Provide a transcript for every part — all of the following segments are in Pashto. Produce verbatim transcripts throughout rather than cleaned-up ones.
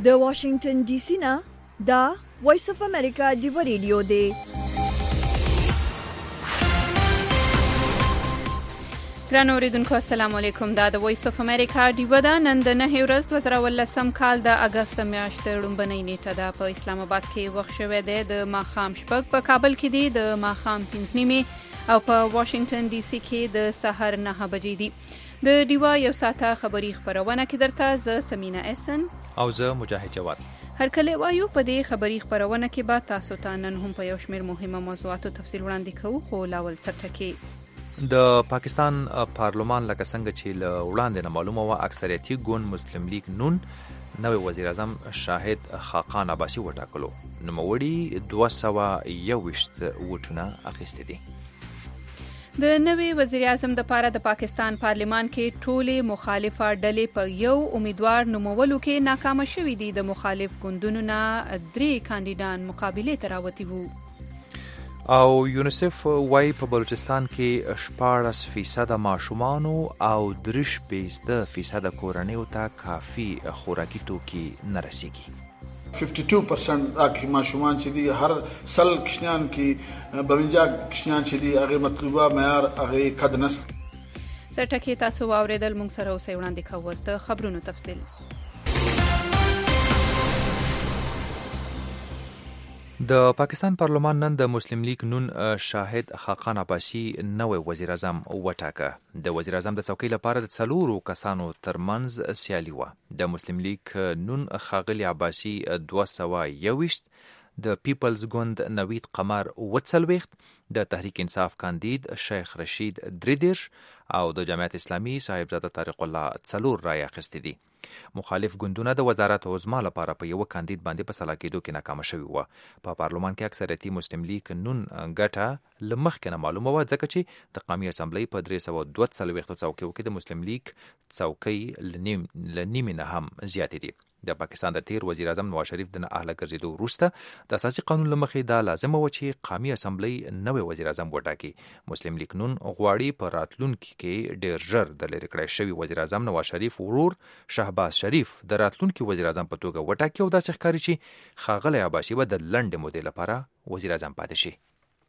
د واشنگټن ډي سي نه دا وایس اف امریکا ډیو ریډیو دی. ګرانو اوریدونکو السلام علیکم. دا د وایس اف امریکا ډیو ده. نن د نهه ورځ دوه زره ولسم کال د اګست میاشتې لومړنۍ نیټه ده. په اسلام آباد کې وخت شوی دی د ماښام شپږ، په کابل کې دی د ماښام پنځه نیمې او په واشنگټن ډي سي کې د سحر نهه بجې دي. د ډیوا یو ساعته خبري خبرونه کې درته زه سمینا احسن او زه مجاهد جواد هر کله وایو. په دې خبري خبرونه کې به تاسو ته نن هم په یو شمېر مهمه موضوعاتو تفصیل وړاندې کوو، خو لاول سرټکي د پاکستان پارلمان لکه څنګه چې له وړاندې نه معلومه وه اکثریتي ګوند مسلم لیگ نون نوی وزیر اعظم شاهد خاقان عباسي وټاکلو. نوموړي دوه سوه یوویشت ووټونه اخیستي دي. د نوي وزیر اعظم دپاره د پاکستان پارلمان کې ټولې مخالفه ډلې په یو امیدوار نومولو کې ناکامه شوي دي. د مخالف ګوندونو نه درې کاندیدان مقابلې ته راوتي وو. او یونیسف وايي په بلوچستان کې شپاړس فیصده ماشومانو او درې فیصده کورنیو ته کافي خوراکي توکي نه رسیږي. ففټي ټو پرسنټ اکی ماشومان چې دي هر سل کشنیان کې بونجا کشنیان چې دي هغه مطلوبه معیار هغه قد نست. سرټکي تاسو واوریدل. موږ سره اوسئ وړاندې کوو د خبرونو تفصیل. د پاکستان پارلمان نن د مسلم لیگ نون شاهد خاقان عباسي نوی وزیر اعظم وټاکه. د وزیر اعظم د څوکۍ لپاره د څلورو کسانو ترمنځ سیالي وه. د مسلم لیگ نون ښاغلي عباسي دوه سوه یوویشت، د پیپلز ګوند نوید قمر اووه څلوېښت، د تحریک انصاف کاندید شیخ رشید درې دېرش او د جمعیت اسلامي صاحبزاده طارق الله څلور رایې اخیستې دي. مخالف ګوندونه د وزارت عظما لپاره په یوه کاندید باندې په سلا کېدو کې ناکامه شوي وه. په پارلمان کې اکثریتي مسلم لیگ نون ګټه له مخکې نه معلومه وه، ځکه چې د قومي اسامبلۍ په درې سوه دوه څلوېښتو څوکیو کې د مسلم لیگ څوکۍ له نیمې نه هم زیاتې دي. د پاکستان د تیر وزیر اعظم نواز شریف د نه اهله ګرځېدو وروسته د اساسي قانون له مخې دا لازمه وه چې قومي اسامبلۍ نوی وزیر اعظم وټاکي. مسلم لیگ نون غواړي په راتلونکي کې ډېر ژر د لرې کړی شوي وزیر اعظم نواز شریف ورور شهباز شریف د راتلونکي وزیر اعظم په توګه وټاکي او داسې ښکاري چې ښاغلی عباسي به د لنډې مودې لپاره وزیر اعظم پاتې شي.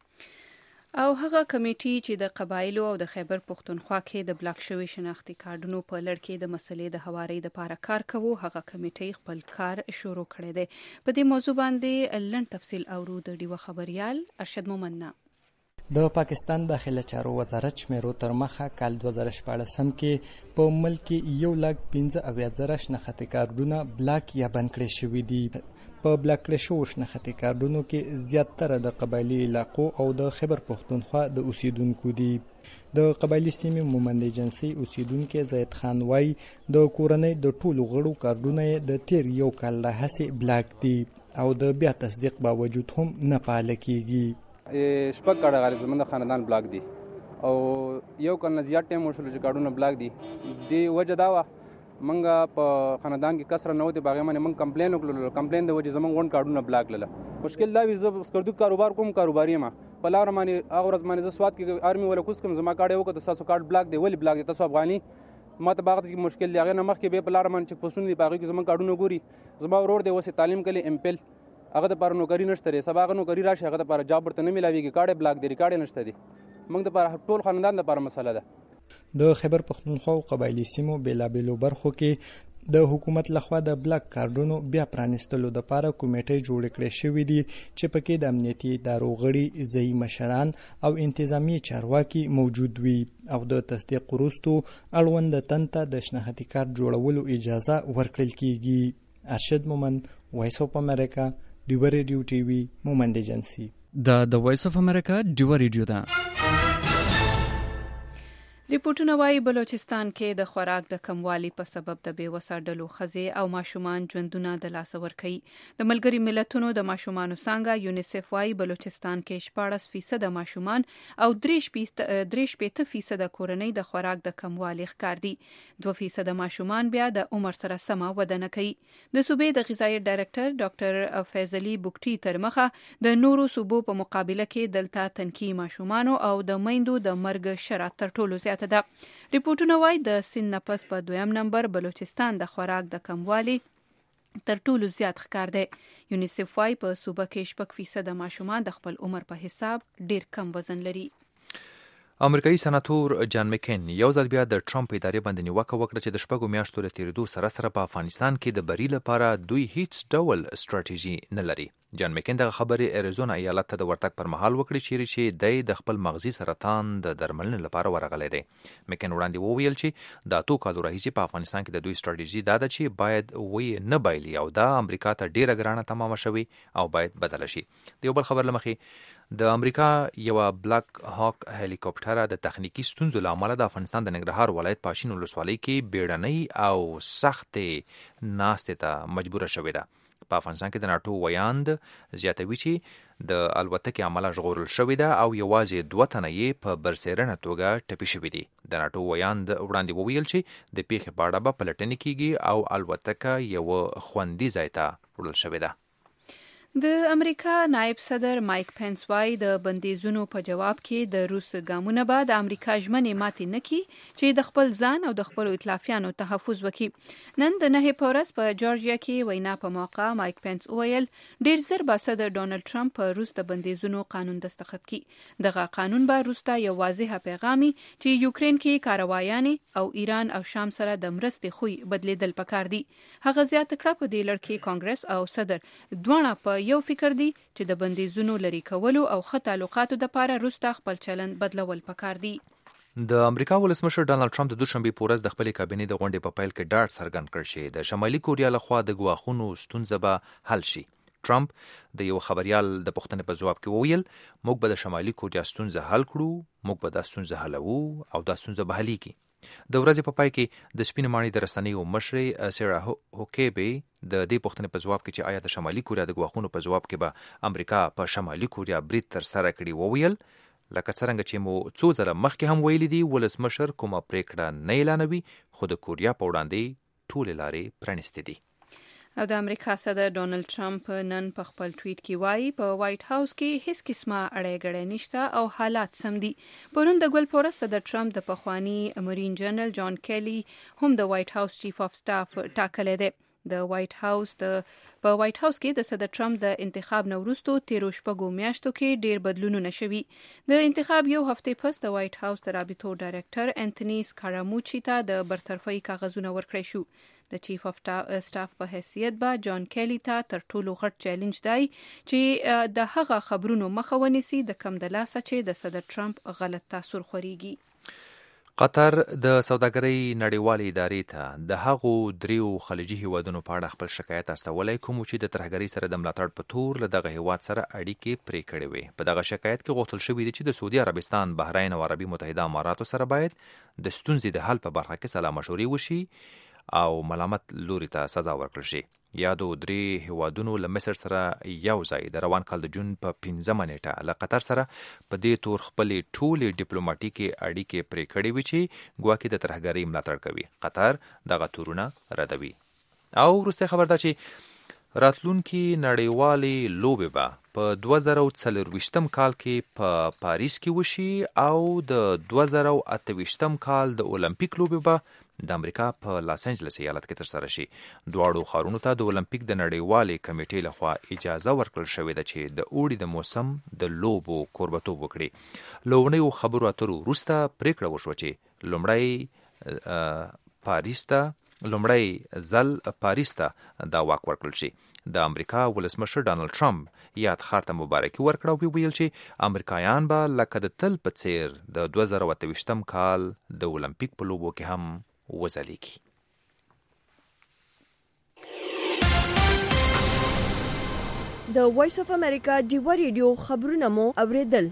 او هغه کمیټي چې د قبایلو او د خیبر پښتونخوا کې د بلاک شوي شناختي کارډونو په لړ کې د مسلې د هواري لپاره کار کوو، هغه کمیټي خپل کار شروع کړی دی. په دې موضوع باندې لنډ تفصیل اورو د ډیوه خبريال ارشد مومنه. د پاکستان داخله چارو وزارت شمیرو تر مخه کال دوه زره شپاړسم کې په ملک کې یو لک پنځه اویا زره شناختي کارډونه بلاک یا بند کړي شوي دي. په بلاک کړي شوو شناختي کارډونو کې زیاتره د قبایلي علاقو او د خیبر پښتونخوا د اوسیدونکو دي. د قبایلي سیمې مومند ایجنسي اوسیدونکو زید خان وای د کورنۍ د ټولو غړو کارډونه د تیر یو کال راهیسې بلاک دي او د بیا تصدیق باوجود هم نه پاله کیږي. شپږ کاډه غالب زمونږ د خاندان بلاک دي او یو کال نه زیات ټایم وشول چې کاډونه بلاک دي. د وجه دا وه موږ په خاندان کې کسره نه وتې په هغې باندې موږ کمپلین وکړلو. کمپلین د وجې زموږ غونډ کاډونه بلاک لله. مشکل دا وي زه سکردو کاروبار کوم، کاروباري یم په لاره باندې هغه ورځ باندې زه سوات کې آرمي ولا کوز کوم، زما کاډ یې وکړه ستاسو کاډ بلاک دی. ولې بلاک دی؟ تاسو افغاني ما ته باغ کې مشکل دی. هغې نه مخکې بیا په لاره باندې چک پوسټونه دي په هغې کې زموږ کاډونه ګوري. زما ورور دی اوس تعلیم کوي ایم پیل، هغه دپاره نوکري نشته دی. سبا هغه نوکري راشي هغه دپاره جاب ورته نه میلاویږي، کاډ بلاک دی، ریکارډ نشته دی. موږ دپاره ټول خاندان دپاره مسله ده. د خیبر پښتونخوا او قبایلي سیمو بېلابېلو برخو کې د حکومت لخوا د بلاک کارډونو بیا پرانیستلو دپاره کمیټې جوړې کړې شوې دي چې پکې د امنیتي ادارو غړي، ځایي مشران او انتظامی چارواکي موجود وي او د تصدیق وروستو اړونده تن ته د شناختي کارت جوړولو اجازه ورکړل کیږي. ارشد مومن، وایس اف امریکا، ډیو ریډیو ټي وي، مومند ایجنسي. دا د وایس اف امریکا ډیو ریډیو ده. ریپورټونه وايي بلوچستان کې د خوراک د کموالي په سبب د بېوسه ډلو ښځې او ماشومان ژوندونه د لاسه ورکوي. د ملګري ملتونو د ماشومانو څانګه یونیسف وايي بلوچستان کې شپاړس فیصده ماشومان او درې شپېته فیصده کورنۍ د خوراک د کموالي ښکار دي. دوه فیصده ماشومان بیا د عمر سره سمه وده نه کوي. د صوبې د غذایي ډایرکټر ډاکټر فیضلي بوکټي تر مخه د نورو صوبو په مقابله کې دلته تنکي ماشومانو او د میندو د مرګ شرایط تر ټولو زیات ده. ریپورټونه وايي د سند نه پس په دویم نمبر بلوچستان د خوراک د کموالي تر ټولو زیات ښکار دی. یونیسف وايي په صوبه کې شپږ فیصد ماشومان د خپل عمر په حساب ډیر کم وزن لري. امریکایي سناتور جان مکین یو ځل بیا د ټرمپ ادارې باندې نیوکه وکړه چې د شپږو میاشتو له تېرېدو سره سره په افغانستان کې د بری لپاره دوی هیڅ ډول ستراتیژي نه لري. جان مکین دغه خبرې اریزونا ایالت ته د ورتګ پر مهال وکړې چیرې چې دی د خپل مغزي سرطان د درملنې لپاره ورغلی دی. مکین وړاندې وویل چې د اتو کالو راهیسې په افغانستان کې د دوی ستراتیژي دا ده چې باید وی نه بایلي او دا امریکا ته ډیره ګرانه تمامه شوې او باید بدله شي. د یو بل خبر له مخې د امریکا یو بلاک هاک هلیکوپټر د تخنیکی ستونزو له امله د افغانستان د ننګرهار ولایت پاشین ولسوالۍ کې بیړنۍ او سختې ناستې ته مجبوره شوې ده. په افغانستان کې د ناټو ویاند زیاتوي چې د الوتکې عمله ژغورل شوې ده او یوازې دوه تنه یې په برسېرنه توګه ټپي شوي دي. د ناټو ویاند وړاندې وویل چې د پیښې په اړه به پلټنې کیږي او الوتکه یو خوندي ځای ته وړل شوې ده. د امریکا نائب صدر مایک پنس وايي د بندیزونو په جواب کې د روس ګامونه به د امریکا ژمنې ماتې نه کړي چې د خپل ځان او د خپلو ائتلافیانو تحفظ وکړي. نن د نهې په ورځ په جورجیا کې وینا په موقع مایک پنس وویل ډیر زر به صدر ډونالډ ټرمپ په روس د بندیزونو قانون دستخط کړي. دغه قانون به روس ته یو واضحه پیغامي چې یوکرين کې کاروایانې او ایران او شام سره د مرستې خوې بدلیدل پکار دي. هغه زیات کړه په دې لړ کې کانګرس او صدر دواړه په یو فکر دی چې د بندیزونو لري کولو او ښه تعلقاتو دپاره روس ته خپل چلند بدلول پکار دی. د امریکا ولسمشر ډانلډ ټرمپ د دوشنبې په ورځ د خپلې کابینې د غونډې په پیل کې ډاډ څرګند کړ چې د شمالي کوریا لخوا د ګواښونو ستونزه به حل شي. ټرمپ د یو خبریال د پوښتنې په جواب کې وویل موږ به د شمالي کوریا ستونزه حل کړو، موږ به دا ستونزه حلوو او دا ستونزه به حلیږي. د ورځې په پای کې د سپینې ماڼۍ د رسنیو مشرې سیرا هوکیبي د دې پوښتنې په جواب کې چې آیا د شمالي کوریا د ګواښونو په جواب کې به امریکا په شمالي کوریا برید تر سره کړي وویل لکه څرنګه چې مو څو ځله مخکې هم ویلي دي ولسمشر کومه پریکړه نه اعلانوي خو د کوریا په وړاندې ټولې لارې پرانیستې دي. او د امریکا صدر ډونالډ ټرمپ نن په خپل ټویټ کې وایي په وایټ هاوس کې هیڅ قسمه اړې ګړې نشته او حالات سم دي. پرون د ګل په ورځ صدر ټرمپ د پخواني مرین جنرال جان کیلی هم د وایټ هاوس چیف اف سټاف ټاکلی دی. د وایټ هاوس د په وایټ هاوس کې د صدر ټرمپ د انتخاب نه وروسته تیرو شپږو میاشتو کې ډیر بدلونونه شوي. د انتخاب یو هفته پس د وایټ هاوس د رابطو ډایرکټر انټونی سکاراموچي ته د برطرفۍ کاغذونه ورکړی شو. د چیف اف سټاف په حیثیت به جان کیلی ته تر ټولو غټ چیلنج دی چې د هغه خبرونو مخه ونیسي د کم د لاسه چې د صدر ټرمپ غلط تاثر خوريږي. قطر د سوداګرۍ نړیوالې ادارې ته د هغو دریو خلیجي هیوادونو په اړه خپل شکایت استولی کوم چې د ترهګرۍ سره د ملاتړ په تور له دغه هیواد سره اړیکې پرې کړې وې. په دغه شکایت کې غوښتل شوي دي چې د سعودي عربستان، بحرین او عربي متحده اماراتو سره باید د ستونزې د حل په برخه کې سلا مشورې وشي او ملامت لوري ته سزا ورکړل شي. یادو درې هیوادونو له مصر سره یو ځای د روان کال د جون په پنځمه نیټه له قطر سره په دې تور خپلې ټولې ډیپلوماټیکې اړیکې پرې کړې وې چې ګواکې د ترهګرۍ ملاتړ کوي. قطر دغه تورونه ردوي. او وروستی خبر دا چې راتلونکي نړیوالې لوبې به په دوه زره څلرویشتم کال کې په پاریس کې وشي او د دوه زره اتهویشتم کال د اولمپیک لوبې به د امریکا په لاس انجلس ایالت کې ترسره شي. دواړو ښارونو ته د اولمپیک د نړیوالې کمیټې لخوا اجازه ورکړل شوې ده چې د اوړي د موسم د لوبو کوربتوب وکړي. له اونیو خبرو اترو وروسته پریکړه وشوه چې لومړی پاریس ته لومړی ځل پاریس ته دا واک ورکړل شي. د امریکا ولسمشر ډانلډ ټرمپ یاد ښار ته مبارکي ورکړه او ویل چې امریکایان به لکه د تل په څیر د دوه زره اتهویشتم کال د اولمپیک په لوبو کې هم وځلیږي. د وایس اف امریکا ډیوا ریډیو خبرونه مو اوریدل.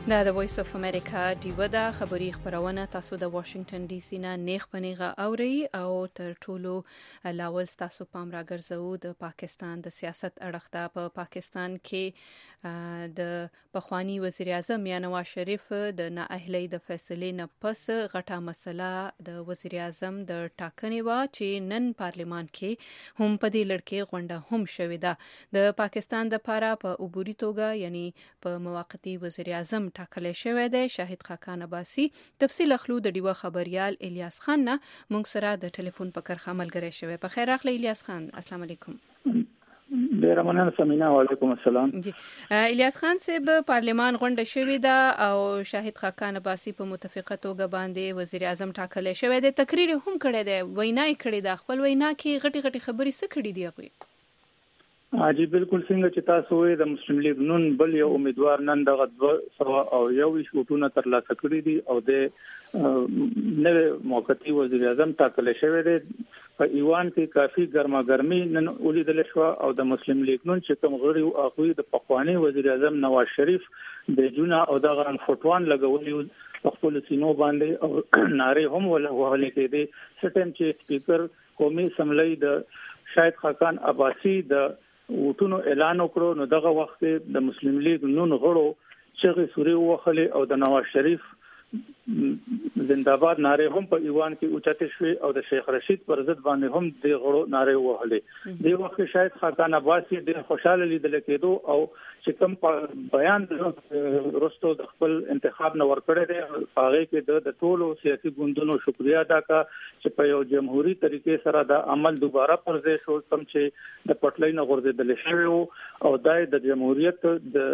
دا د وایس اف امریکا ډیو دا خبری خبرونه تاسو د واشنگټن ډي سي نه نیغ پنیغه اوري او تر ټولو لاول تاسو پام راګرځو د پاکستان د سیاست اړخته په پاکستان کې د پخوانی وزیر اعظم یا نواز شریف د نااهلۍ د فیصلې نه پس غټه مسله د وزیر اعظم د ټاکنې وا چې نن پارلیمان کې هم په دې لړکې غونډه هم شوې ده د پاکستان د لپاره په عبوري توګه یعنی په موقتی وزیر اعظم ټاکل شوی دی شاهد خاقان عباسی تفصیل اخلو د ډیوه خبريال الیاس خان نه مونږ سره د ټلیفون په کرخه عملګری شوی په خیر اخلي الیاس خان السلام علیکم ډیر مننه سمینا وعلیکم السلام جی الیاس خان صاحب پارلیمان غونډه شوې ده او شاهد خاقان عباسی په متفقه توګه باندې وزیر اعظم ټاکل شوی دی تقریر هم کړی دی وینا یې کړې ده خپل وینا کې غټي غټي خبرې څه کړې دي هغه اجي بالکل څنګه چې تاسو وې د مسلم لیگ نون بل یو امیدوار نن دغه سوا او یو شوټونه تر لاسه کړی دي او د نوې موقتی وزیر اعظم ټاکل شوی دی په ایوان کې کافي ګرما ګرمي نن ولیدل شو او د مسلم لیگ نون چې کوم غړي او اخوی د پخوانی وزیر اعظم نواز شریف د جونه او دغه فوټوان لګولي په خپل سینو باندې او ناره هم وهلې کې دي سټم چې سپیکر قومي اسمبلی د شاهد خاقان عباسی د وټونو اعلان وکړو نو دغه وخت د مسلم لیگ نون غړو چې سوري وخلې او د نواز شریف زنده‌باد ناره هم په ایوان کې اوچته شوې او د شیخ رشید پر ضد باندې هم د غړو ناره وهلې د وخت شاید خاقان عباسی د خوشاله لیدل کېدو او چې کوم بیان رستو د خپل انتخاب نه ورکړی دی هغه کې د ټولو سیاسي ګوندونو شکریا ادا کا چې په یو جمهوریت طریقې سره د عمل دوباره پرځې شو کوم چې د پټلۍ نه غورځېدل شوی او د جمهوریت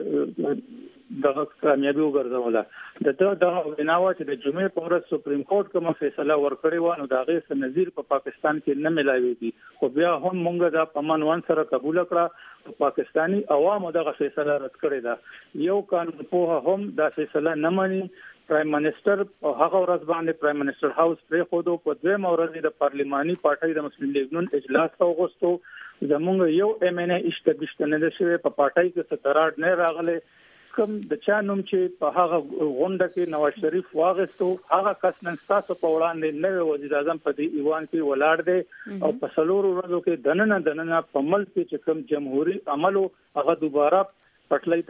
د دغه کامیابی وګرځوله د دغه بناوه چې د جمعې په ورځ سپریم کورټ کومه فیصله ورکړې و نو دا غي سره نظیر په پاکستان کې نه ملایوي خو بیا هم مونږ د پمن وان سره قبول کړه پاکستانی عوامو دغه فیصله رد کړې ده یو قانون په هم دا فیصله نه مانی پرایم منسٹر او هغه ورځ باندې پرایم منسٹر هاوس پرې خودو په دویم ورځ د پارلیماني پارټۍ د مسلم لیگ نون اجلاس اوغوستو زمونږ یو ایم ان ای اشتبشت نه شوی په پارټۍ کې ستراډ نه راغله کوم د چا نوم چې په هغه غونډه کې نواز شریف واغستو هغه کس نن تاسو په وړاندې نوې وزیر اعظم په دې ایوان کې ولاړ دی او په څلورو ورځو کې دننه دننه په ملک کې چې کوم جمهوریت عملو هغه دوباره پټلۍ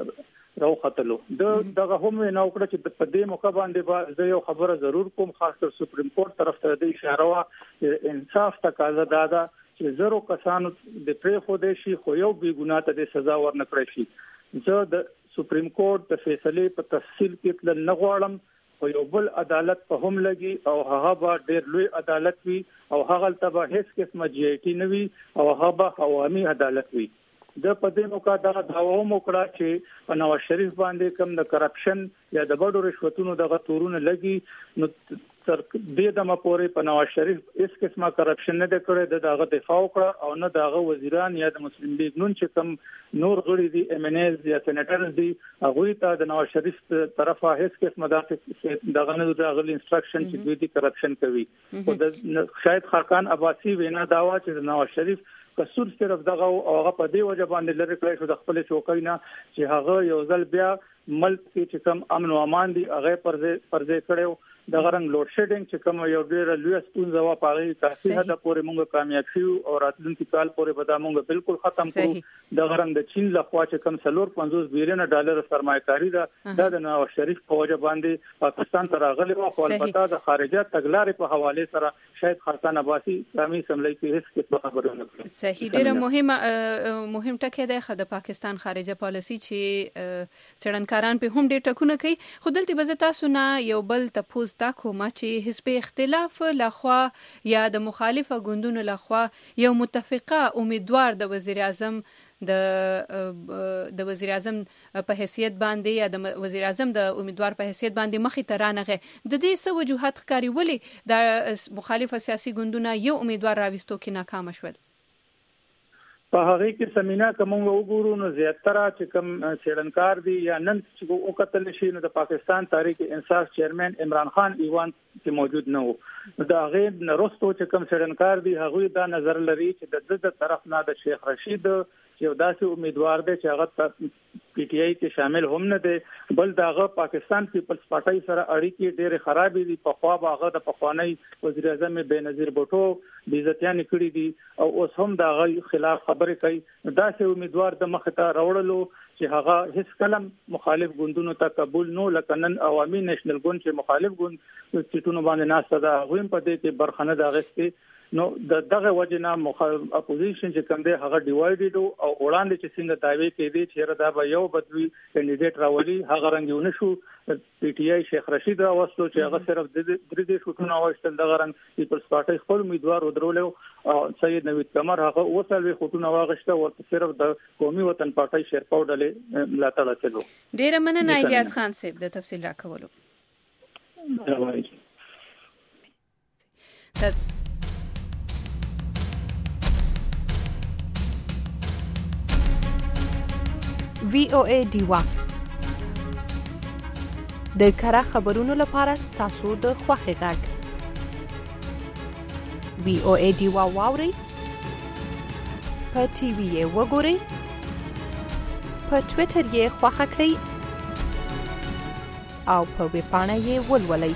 ته راوختلو د دغه هم نو کړ چې په دې موقع باندې زه یو خبره ضرور کوم خاص کر سپریم کورټ طرف ته د اشاره وا انصاف تقاضا دادا چې زرو کسانو د پری خو دې شي خو یو بی ګناه ته سزا ورنکړي شي زه د سپریم کورټ د فیصلې په تفصیل کې تل نه غواړم خو یو بل عدالت په هم لګي او هغه به ډېر لوی عدالت وي او هغه تبه هیڅ قسمه جی آی ټی نه وي او هغه به عوامي عدالت وي د پدې موقع دا داوا وکړه چې په نواز شریف باندې کوم د کرپشن یا د بډو رشوتونو دغه تورونه لګي نو تر دې دمه پورې په نواز شریف هیڅ قسمه کرپشن نه کړی د دغه دفاع وکړه او نه دغه وزیران یا د مسلم لیگ نون چې کوم نور غړي دي ایم ان ایز یا سېنیټرز دي هغه ته د نواز شریف طرفه هیڅ قسمه دغه نه دغه انستراکشن چې دوی دي کرپشن کوي او د شاهد خاقان عباسی وینا داوا چې د نواز شریف قصور صرف دغه او هغه په دې وجه باندې لری کړی شو د خپل چوکۍ نه چې هغه یو ځل بیا ملک کې چې کوم امن او امان دي هغه پرځې پرځې کړو د غرنګ لوډ شیډینګ چې کوم یو ډیر لوی ستونزه وا پاره کافي حد پورې مونږ کامیاب شو او راتلونکي کال پورې به دا مونږ بالکل ختم کړو د غرنګ د چین لخوا چې کوم سلور پنځوس بلین ډالر سرمایه‌کاري ده د نواز شریف په وجه باندې پاکستان ته راغلی او خپل پتا د خارجه تګلارې په حواله سره شاید خاقان عباسی قومي اسمبلی کې هیڅ څه خبره نه کړې صحیح ډیره مهمه مهم ټکی ده د پاکستان خارجه پالیسی چې څېړنکاران په هم ډېر ټکونه کوي خو دلته به تاسو نه یو بل تاسو دا کومه چې حزب اختلاف لخوا یا د مخالفه ګوندونو لخوا یو متفقه امیدوار د وزیر اعظم د د وزیر اعظم په حیثیت باندې یا د وزیر اعظم د امیدوار په حیثیت باندې مخې ته رانغه د دې څه وجوهات ښکاري ولې د مخالفه سیاسي ګوندونه یو امیدوار راوستو کې ناکام شول په هغه کې سمینا کوم وګورو نو زیاتره چې کوم څېړنکار دي یا نن چې او قتل شي نو د پاکستان تحریک انصاف چیرمن عمران خان ایوان کې موجود نه وو دا هغه نرستو چې کوم څېړنکار دي هغه دا نظر لري چې د د طرف نه د شیخ رشید چې داسې امیدوار دی چې هغه پی ټی آی کې شامل هم نه دی بل داغه پاکستان پیپلز پارټي سره اړیکې ډېرې خراب دي په خوا باغه د پخوانی وزیر اعظم بېنظیر بوټو د عزتیان کړي دي او اوس هم داغه خلاف خبرې کوي داسې امیدوار د مخ ته راوړلو چې هغه هیڅ کلم مخالف ګوندونو ته قبول نو لکنن عوامي نېشنل ګوند چې مخالف ګوند چټونو باندې ناسته ده غویم په دې کې برخنه د غستې نو د دغه وجنه مخالف اپوزیشن چې کوم دی هغه ډیوایډډ او وړاندې چې څنګه داوی کوي چې را دا یو بدوي کینډیډیټ راولي هغه رنګونه شو پی ټی آی شیخ رشید راوستو چې هغه صرف د درې دې شوټونه واستل دغه رنګ پیپلز پارټي خپل امیدوار ودرول او سید نوید قمر هغه اوسل وی خټونه واغشته ورته صرف د قومي وطن پارټي شیرپاو ډلې ملاتړ کړو ډیر مننه الیاس خان صاحب د تفصیل راکولو وی او ای ډیوا د کره خبرونو لپاره تاسو د خوښي غږ وی او ای ډیوا واوري په ټي وي یې وګورئ په ټوئیټر یې خوښه کړئ او په ویب پاڼه یې ولولئ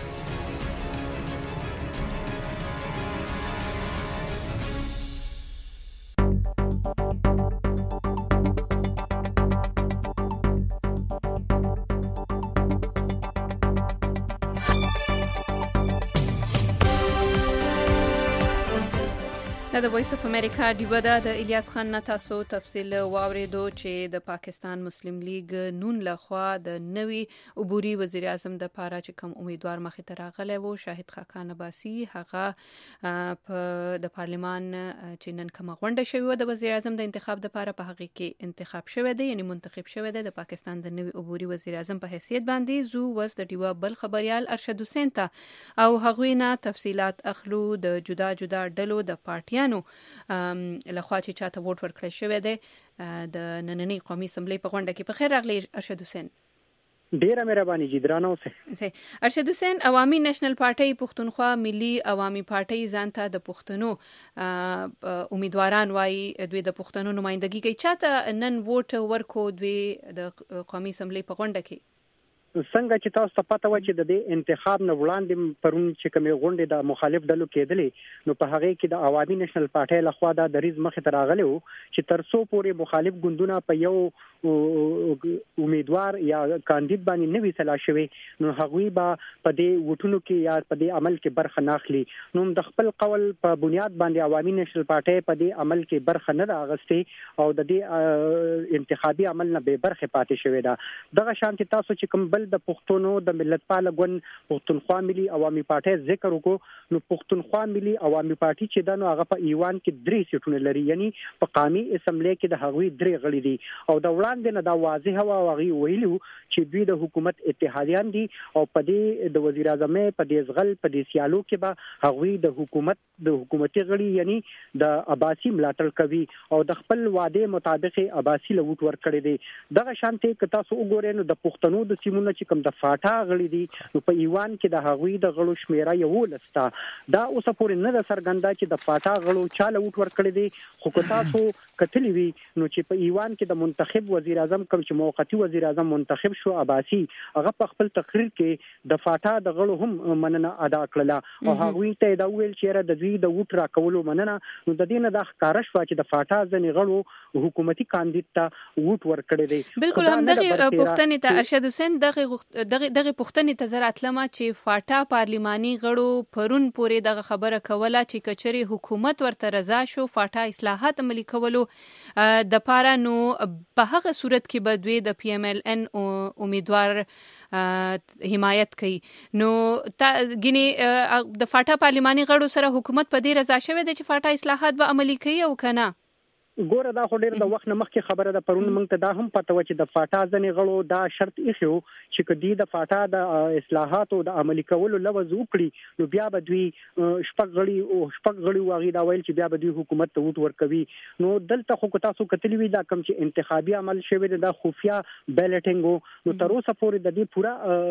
د وایس اف امریکا ډیوه د الیاس خان نه تاسو تفصیل واوریدو چې د پاکستان مسلم لیگ نون لخوا د نوي عبوري وزیر اعظم د پاره چې کوم امیدوار مخې ته راغلی وو شاهد خاقان عباسي هغه په د پارلمان چې نن کومه غونډه شوې و د وزیر اعظم د انتخاب د پاره په هغه کې انتخاب شوی دی یعنی منتخب شوی دی د پاکستان د نوي عبوري وزیر اعظم په حیثیت باندې زو وس د ډیوه بل خبريال ارشد حسین ته او هغوی نه تفصيلات اخلو د جدا جدا ډلو د پارټیانو لخوا چې چاته ووټ ورکړی شوی دی د نننۍ قومي اسمبلی په غونډه کې په خیر راغلی ارشد حسین ډیره مهرباني جدرانه اوسه ارشد حسین عوامي نېشنل پارټي پښتونخوا ملي عوامي پارټي ځانته د پښتنو امیدواران وایي دوی د پښتنو نمائندګي کوي چاته نن ووټ ورکو دوی د قومي اسمبلی په غونډه کې څنګه چې تاسو ته پته و چې د دې انتخاب نه وړاندې پرون چې کومې غونډې د مخالف ډلو کېدلې نو په هغه کې د عوامي نېشنل پارټي لخوا د دریز مخې ته راغلی وو چې تر څو پورې مخالف ګوندونه په یو امیدوار یا کاندید باندې نوي سلا شوي نو هغوی به په دې وټونو کې یا په دې عمل کې برخه نه اخلي نو د خپل قول په بنیاد باندې عوامي نېشنل پارټي په دې عمل کې برخه نه راغستې او د دې انتخابي عمل نه به برخه پاتې شوې ده دغه شانتي تاسو چې کوم بل د پښتونو د ملت پال ګوند پښتونخوا ملي عوامي پارټي ذکر وکړو نو پښتونخوا ملي عوامي پارټي چې د نو هغه په ایوان کې درې سیټونه لري یعنی په قومي اسمبلی کې د هغوی درې غړي دي او د وړاندې نه دا واضح او هغه ویلو چې دوی د حکومت اتحادیان دي او په دې د وزیر اعظم په دې ځغل په دې سیالو کې به هغوی د حکومت د حکومتي غړي یعنی د عباسي ملاتړ کوي او د خپل وعده مطابق عباسي له وټ ورکړي دي دغه شانتي که تاسو وګورئ نو د پښتنو د سیمونو چې کوم د فاټا غړي دي نو په ایوان کې د هغوی د غړو شمیره یو لستا دا اوس پورې نه د سرګندا چې د فاټا غړو چاله وټ ورکړي دي خو که تاسو کتلی وی نو چې په ایوان کې د منتخب وزیر اعظم کوم چې موقتی وزیر اعظم منتخب شو عباسي هغه په خپل تقریر کې د فاټا د غړو هم مننه ادا کړله او هغوی ته دا ویل چې د دوی د وټ راکولو مننه نو د دې نه د ښکارا شو چې د فاټا ځنې غړو حکومتي کاندید ته وټ ورکړي دي بالکل هم دغه پښتنې ته ارشد حسین دغه دغه دغه پښتنې ته زرات لمه چې فاټا پارلماني غړو پرون پورې دغه خبره کوله چې کچري حکومت ورته رضا شو فاټا اصلاحات عملي کولو د پاره نو په هغه صورت کې به دوی د پی ام ال ان امیدوار حمایت کوي نو ګینه د فاټا پارلماني غړو سره حکومت په دې رضا شوه چې فاټا اصلاحات به عملي کوي او کنه ګوره دا خو ډېر د وخت نه مخکې خبره ده پرون موږ ته دا هم پته و چې د فاټا ځنې غړو دا شرط ایښی و چې که دوی د فاټا د اصلاحاتو د عملي کولو لوز وکړي نو بیا به دوی شپږ غړي او شپږ غړي واغې دا ویل چې بیا به دوی حکومت ته وټ ورکوي نو دلته خو که تاسو کتلی وي دا کوم چې انتخابي عمل شوی دی دا خفیه بیلټینګ و نو تر اوسه پورې د دې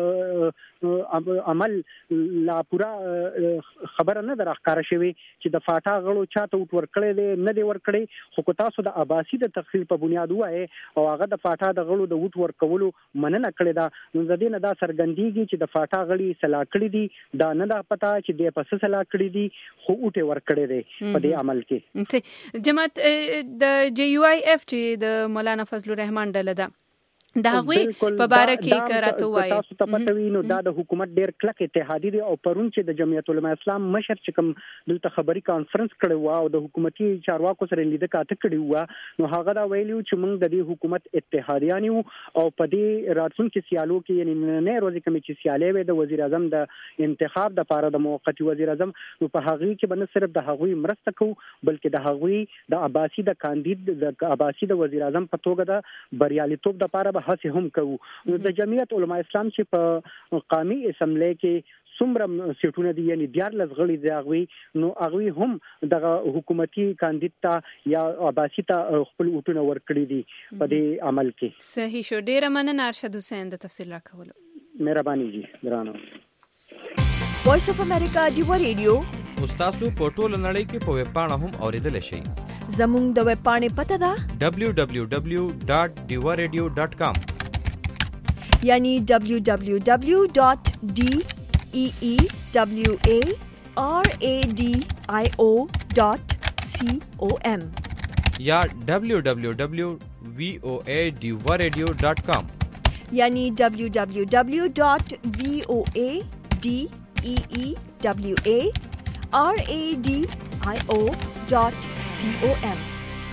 پوره عمل لا پوره خبره نه ده راښکاره شوې چې د فاټا غړو چاته وټ ورکړی دی نه دی ورکړی خو کو تاسو د عباسي د تخفیف په بنیاد وایي او هغه د فاټا د غړو د ووټ ورکولو مننه کړې ده نو د دې نه دا څرګندېږي چې د فاټا غړي سلا کړی دي دا نه ده پته چې د پس سلا کړی دي خو ووټ ورکړي دي په دې عمل کې جماعت د جی یو آی اف چې د مولانا فضل الرحمن ډله ده دا غوي په باره کې کراته وایي تاسو ته پته وي نو دا د حکومت ډیر کلک اتحادی دی او پرون چې د جمعیت العلماء اسلام مشر چې کوم دلته خبري کانفرنس کړی و او د حکومتي چارواکو سره لیدل کاته کړی و نو هغه دا ویلیو چې موږ د دې حکومت اتحادیان یو او په دې راتلونکي سیالو کې یعنی نه روزي کوم چې سیالي وي د وزیر اعظم د انتخاب د لپاره د موقتی وزیر اعظم نو په هغه کې باندې صرف د هغوی مرسته کوو بلکې د هغوی د عباسي د کاندید د عباسي د وزیر اعظم په توګه د بریالیتوب د لپاره هڅه هم کوو نو د جمعیت علماء اسلام چې په قومي اسمبلی کې څومره سیټونه دي یعنی دیارلس غړي دي هغوی نو هغوی هم د حکومتي کاندید ته یا عباسي ته خپل ووټونه ورکړي دي په دې عمل کې صحیح شو ډیره مننه ارشد حسین د تفصیل راکولو مهرباني جی درانو وایس اف امریکا دیو ریډیو استاسو په ټوله نړۍ کې په ویب پاڼه هم اوریدل شئ زموږ د ویب پاڼې پته ده دبلیو دبلیو دبلیو ډاٹ ډیوا ریډیو ډاٹ کام یعنی دبلیو دبلیو دبلیو ډاٹ ډی ای ای دبلیو ای آر ای ډی آی او ډاٹ سی او ایم یا دبلیو دبلیو دبلیو وی او ای ډیوا ریډیو ډاٹ کام یعنی دبلیو دبلیو دبلیو ډاٹ وی او ای ڈی ای ای ڈبلیو اے آر اے ڈی آئی او ڈاٹ سی او ایم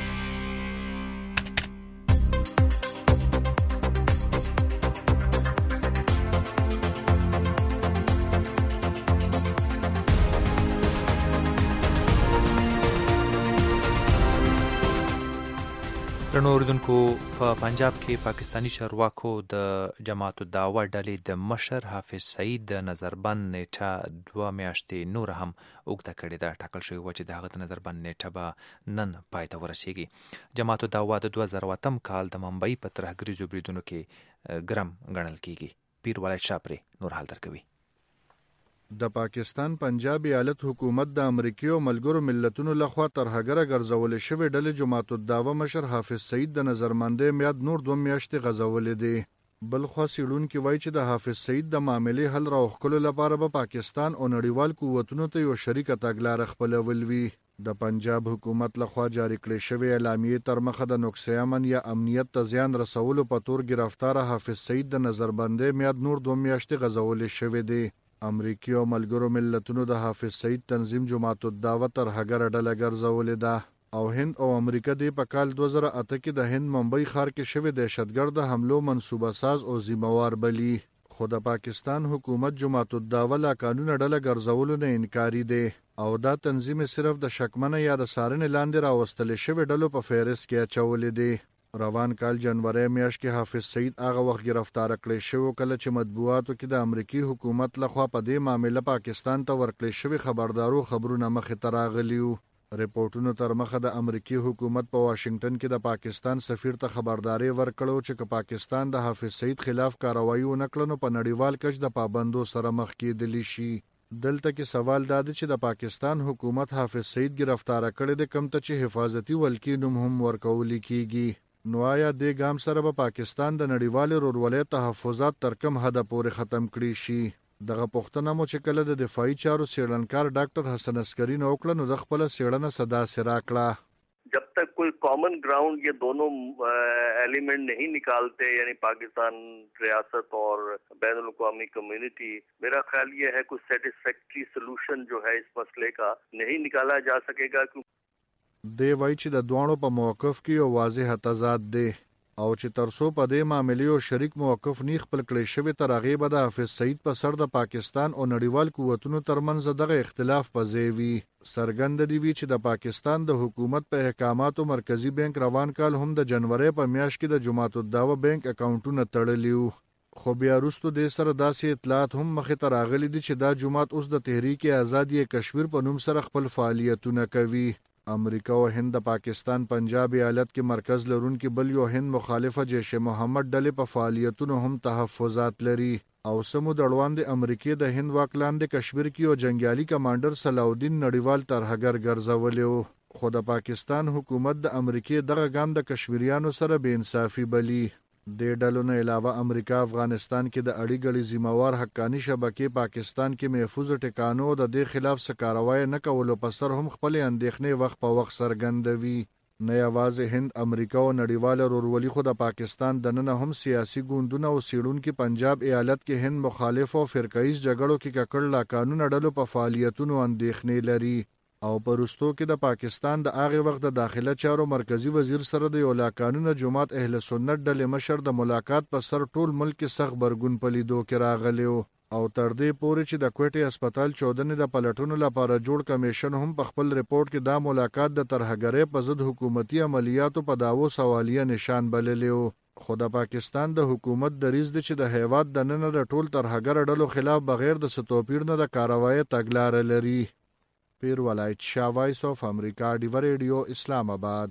درنو اوریدونکو په پنجاب کې پاکستانی چارواکو د جماعت الدعوه ډلې د مشر حافظ سعید د نظربند نیټه دوه میاشتې نور هم اوږده کړې ده. ټاکل شوې وه چې د هغه د نظربند نیټه به نن پای ته ورسیږي. جماعت الدعوه د دوه زره اتم کال د ممبئی په ترهګریزو بریدونو کې ګرم ګڼل کیږي. پیر ولایت شاه پرې نور حال درکوي. د پاکستان پنجاب ایالت حکومت د امریکای او ملګرو ملتونو لخوا ترهګره ګرځولې شوې ډلې جماعت الدعوه مشر حافظ سعید د نظرمندۍ میاد نور دوه میاشتې غځولې دي. بل خو څېړونکي وایي چې د حافظ سعید د معاملې حل راوښکلو لپاره به پاکستان او نړیوال قوتونو ته یو شریکه تګلاره خپلول وي. د پنجاب حکومت لخوا جاری کړې شوې اعلامیې تر مخه د نقص امن یا امنیت ته زیان رسولو په تور ګرفتار حافظ سعید د نظربندۍ میاد نور دوه میاشتې غځولې شوې دي. امریکای او ملګرو ملتونو د حافظ سعید تنظیم جماعت الدعوه ترهګره ډله ګرځولې ده او هند او امریکا د په کال دوه زره اته کې د هند ممبئی ښار کې شوې دهشتګرد حملو منصوبه ساز او ذمہوار بلی. خو د پاکستان حکومت جماعت الدعوه لا قانون ډله ګرځولو نه انکاری دی او دا تنظیم صرف د شکمنه یا د سارنې لاندې راوستل شوې ډلو په فهرست کې اچولې دی. روان کال جنوري میاشت کې حافظ سعید هغه وخت گرفتار کړی شو کله چې مطبوعاتو کې د امریکای حکومت لخوا په دې معاملې پاکستان ته ورکړی شوی خبردارو خبرونه مخې ته راغلیو. ریپورتونو تر مخه د امریکای حکومت په واشنگټن کې د پاکستان سفیر ته خبرداري ورکړو چې پاکستان د حافظ سعید خلاف کاروایی ونکړي نو په نړیوال کچ د پابندو سره مخ کېدلی شي. دلته کې سوال دا دی چې د پاکستان حکومت حافظ سعید گرفتار کړی د کم ته چې حفاظتي ولکې نوم هم ورکول کیږي. نو آیا د ګام سره به پاکستان د نړیوال ورولۍ تحفظات تر کوم حد پورې ختم کړي شي؟ دغه پوښتنه مو چې کله د دفاعي چارو څېړنکار ډاکټر حسن عسکري نه وکړه نو د خپله څېړنه صدا سي راکړه. जब तक कोई कॉमन ग्राउंड ये दोनों एलिमेंट नहीं निकालते यानी पाकिस्तान रियासत और बैन अल-अक़वामी कम्युनिटी, मेरा ख्याल ये है कोई सेटिस्फैक्ट्री सोल्यूशन जो है इस मसले का नहीं निकाला जा सकेगा. دی وای چې د دوانو په موقف کې یو واضح تضاد دی او چې ترسو په دې معاملې او شریک موقف نه خپل کړی شوی تر هغې به د حافظ سعید په سر د پاکستان او نړیوال قوتونو ترمنځ دغه اختلاف په ځای وي. څرګنده دی وي چې د پاکستان د حکومت په احکاماتو مرکزی بانک روان کال هم د جنوري په میاشت کې د جماعت الدعوه بانک اکاونټونه تړلي وو. خو بیا وروسته د سره داسې اطلاعات هم مخې ته راغلي دي چې دا جماعت اوس د تحریک آزادي کشمیر په نوم سره خپل فعالیتونه کوي. امریکا او هند د پاکستان پنجاب ایالت کې مرکز لرونکي بل یو هند مخالفه جیش محمد ډلې په فعالیتونو هم تحفظات لري او سمو د اړوند امریکای د هند واکلاند کشمیر کې یو جنگیالي کمانډر صلاح الدین نړیوال ترهګر ګرځولی و. خو د پاکستان حکومت د امریکای دغه ګام د کشمیریانو سره بې انصافي بلی. د ډلو نه علاوه امریکا افغانستان کې د اړې ګړې ذمہوار حقانی شبکې پاکستان کې محفوظ ټکانو د دې خلاف سکاروای نه کولو په سر هم خپل اندېښنې وخت په وخت څرګندوي. نه یوازې هند، امریکا او نړیواله ورورولي خو د پاکستان دننه هم سیاسي ګوندونه او څېړونکي پنجاب ایالت کې هند مخالف او فرقه‌ایز جګړو کې ککړ لا قانون ډلو په فعالیتونو اندېښنې لري. او پرستو کې د پاکستان د هغه وخت د داخله چارو مرکزی وزیر سره د یو لا قانون جماعت اهل سنت ډلې مشر د ملاقات په سر ټول ملک سخت برګون پلیدو کې راغلی او تر دې پورې چې د کوټې هسپتال چودنې د پلټونو لپاره جوړ کمیشن هم په خپل ریپورت کې دا ملاقات د ترهګرۍ په ضد حکومتي عملیاتو په داوو سوالیه نشان بللی و. خو د پاکستان د حکومت دریځ دی چې د هیواد دننه د ټول ترهګر ډلو خلاف بغیر د ستوپیر نه د کاروایی تګلاره لري. پیر ولایت شاه، وایس آف امریکا، ډیو ریډیو، اسلام آباد.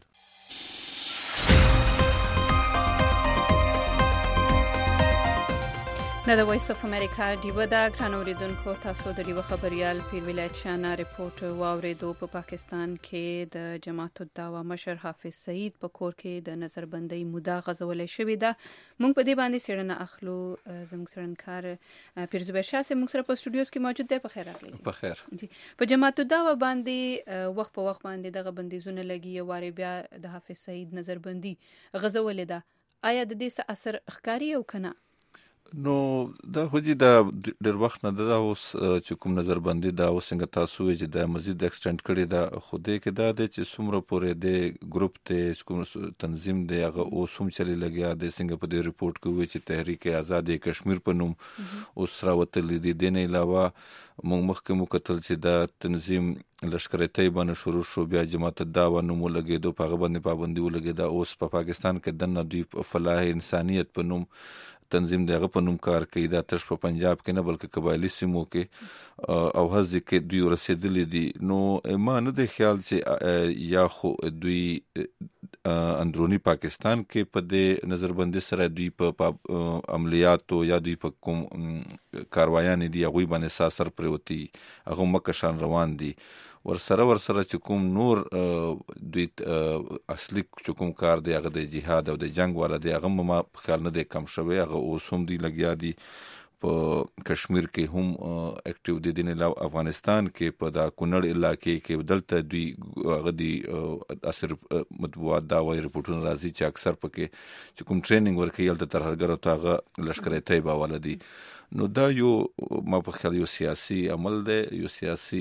نه د وایس اف امریکا ډیو دا ګران اوریدونکو، تاسو د ډیو خبريال پیر ولایت شاه نه ریپورت واوریدو. په پاکستان کې د جماعت الدعوه مشر حافظ سعید په کور کې د نظربندۍ موده غځولې شوې ده. موږ په دې باندې څېړنه اخلو. زموږ څېړنکار پیر زبیر شاه موږ سره په سټوډیوز کې موجود دی. په خیر راغلی. په خیر. په جماعت الدعوه باندې وخت په وخت باندې دغه بندیزونه لګي، واره بیا د حافظ سعید نظربندي غځولې ده. آیا د دې څه اثر ښکاري او کنه؟ نو دا خو چې دا ډېر وخت نه ده اوس چې کوم نظربندي دا اوس څنګه تاسو وایي چې دا مزید اکسټنډ کړی ده، خو دې کې دا دی چې څومره پورې د ګروپ ته کوم تنظیم دی هغه اوس هم چلې لګیا دی. څنګه په دې ریپورټ کې وایي چې تحریک آزادي کشمیر په نوم اوس راوتلی دی. دې نه علاوه موږ مخکې مو کتل چې دا تنظیم لشکر طیبه نه شروع شو، بیا جماعت الدعوه نوم ولګېدو، په هغه باندې پابندي ولګېده. اوس په پاکستان کې دننه دوی فلاح انسانیت په نوم تنظیم دی، هغه په نوم کار کوي. دا تش په پنجاب کې نه بلکې قبایلي سیمو کې او هزې کې دوی رسېدلی دي. نو ما نه دی خیال چې یا خو دوی اندرونی پاکستان کې په دې نظربندي سره دوی په عملیاتو یا دوی په کوم کاروایانې دي هغوی باندې ساسر پرېوتي، هغه مکشان روان دي. ورسره ورسره چې کوم نور دوی اصلي چې کوم کار دی هغه د جهاد او د جنگ والا دی، هغه ما په خیال نه دی کم شوی. هغه اوس هم دوی لګیا دي په کشمیر کې هم اکټیو دي. د افغانستان کې په دا کونړ علاقې کې دلته دوی هغه دي اثر مطبوعات دا وایي ریپورټونه راځي چې اکثر پکې چې کوم ټریننګ ورکوي هلته ترهګرو ته هغه لشکر طیبه والا دي. نو دا یو ما په خیال یو سیاسي عمل دی، یو سیاسي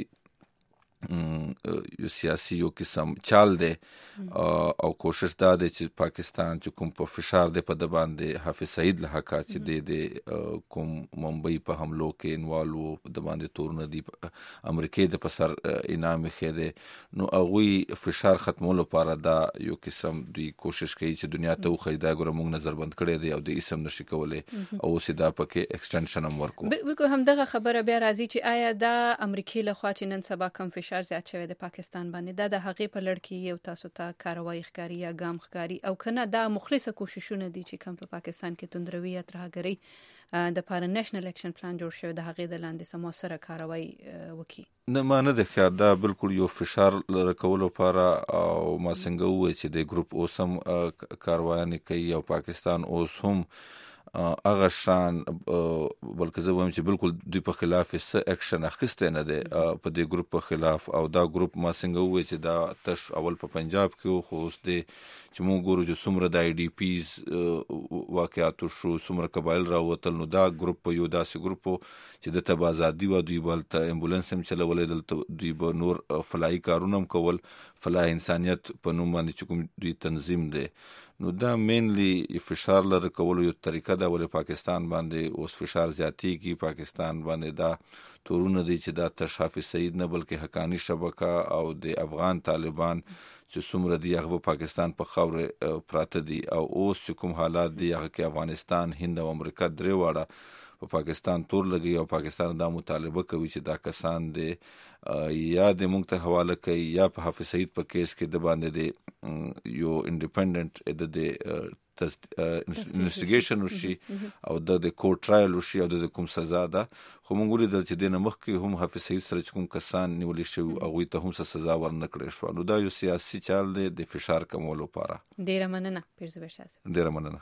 یو سیاسي یو قسم چال دی او کوشش دا دی چې پاکستان چې کوم په فشار دی په د باندې حافظ سعید له حقا چې دی د کوم ممبئی په حملو کې انوالو د باندې تورونه دي امریکای د پسر انعام خې دی. نو هغوی فشار ختمولو لپاره دا یو قسم دوی کوشش کوي چې دنیا ته وښایي دا ګوره موږ نظربند کړی دی او د اسم نشي کولی او اوس دا پکې ایکسټنشن هم ورکو. بالکل همدغه خبره بیا راځي چې آیا دا امریکای له خوا چې نن سبا کم فشار زیات شوی د پاکستان باندې دا د هغې په لړ کې یو تاسو ته کاروایی ښکاري یا ګام ښکاري او کنه دا مخلصه کوششونه دي چې کم په پاکستان کې توندروي یا ترهګرۍ د پاره نېشنل اکشن پلان جوړ شوی د هغې د لاندې څه مؤثره کاروایی وکړي؟ نه ما نه دی خیال دا بالکل یو فشار راکولو لپاره او ما څنګه ووایي چې د ګروپ اوس هم کاروایانې کوي او پاکستان اوس هم هغه شان بلکې زه وایم چې بالکل دوی په خلاف څه اکشن اخیستی نه دی په دې ګروپ په خلاف. او دا ګروپ ما څنګه ووایي چې دا تش اول په پنجاب کې و، خو اوس دی چې موږ ګورو چې څومره د آی ډي پیز واقعاتو شو، څومره قبایل راوتل. نو دا ګروپ په یو داسې ګروپ و چې دلته به ازادي وه، دوی به هلته امبولانس هم چلولی، دلته دوی به نور فلاحي کارونه هم کول، فلاح انسانیت په نوم باندې چې کوم دوی تنظیم دی. نو دا مینلی فشار لري کولو یو طریقه ده، ولې پاکستان باندې اوس فشار زیاتېږي. پاکستان باندې دا تورونه دي چې دا تش حافظ سعید نه بلکې حقانی شبکه او د افغان طالبان چې څومره دي هغه پاکستان په خاورې پراته دي. او اوس چې کوم حالات دي هغه کې افغانستان، هند او امریکا درې واړه په پاکستان تور لګي او پاکستان دا مطالبه کوي چې دا کسان دي یا د موږ ته حواله کوي یا په حافظ سعید په کیس کې د باندې د یو انډیپندنت د انویسټیګیشن وشي او د کورټ ټرایل وشي او د کوم سزا ده. خو موږ ولیدل چې د مخکې هم حافظ سعید سره کوم کسان نیولې شوي هغوی ته هم سزا ورنکړې شوه. نو دا یو سیاسي چال دی د فشار کمولو لپاره. ډیره مننه پیرزو بشاس. ډیره مننه.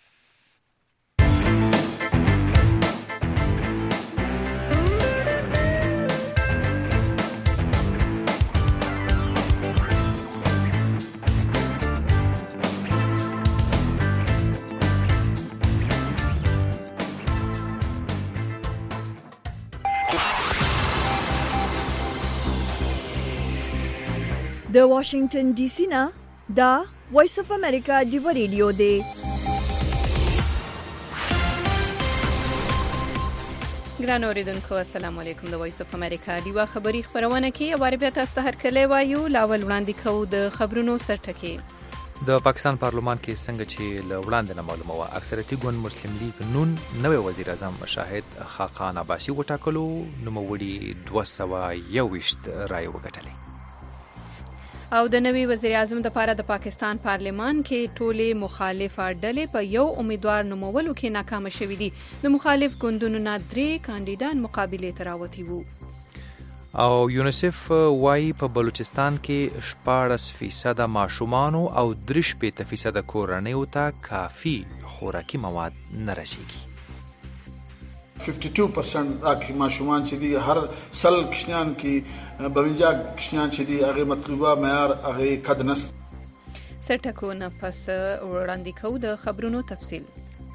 د واشنگټن ډي سي نه دا وایس اف امریکا ډیو ریډیو دی. ګران اوریدونکو السلام علیکم. د وایس اف امریکا ډیو خبری خبرونه کې واره بیا تاسو ته هرکلی وایو. لاول وړاندې کوو د خبرونو سرټکی. د پاکستان پارلمان کې څنګه چې له وړاندې نه معلومه وه اکثریتي ګوند مسلم لیگ نون نوی وزیر اعظم شاهد خاقان عباسي وټاکلو. نوموړي دوه سوه یوویشت رایې وګټلې او د نوي وزیر اعظم لپاره د پاکستان پارلمان کې ټولې مخالف ډلې په یو امیدوار نومولو کې ناکام شوې دي. د مخالف ګوندونو نه درې کاندیدان مقابله ته راوتي وو. او یونیسف وايي په بلوچستان کې شپاړس فیصده ماشومانو او درې شپېته فیصده کورنیو ته کافي خوراکي مواد نه رسیږي. Fifty two percent اکی ماشومان چې دي هر سل کشنیان کې بونجا کشنیان چې دي هغه مطلوبه معیار هغه قد نست. سرټکو نه پس وړاندې کوو د خبرونو تفصیل.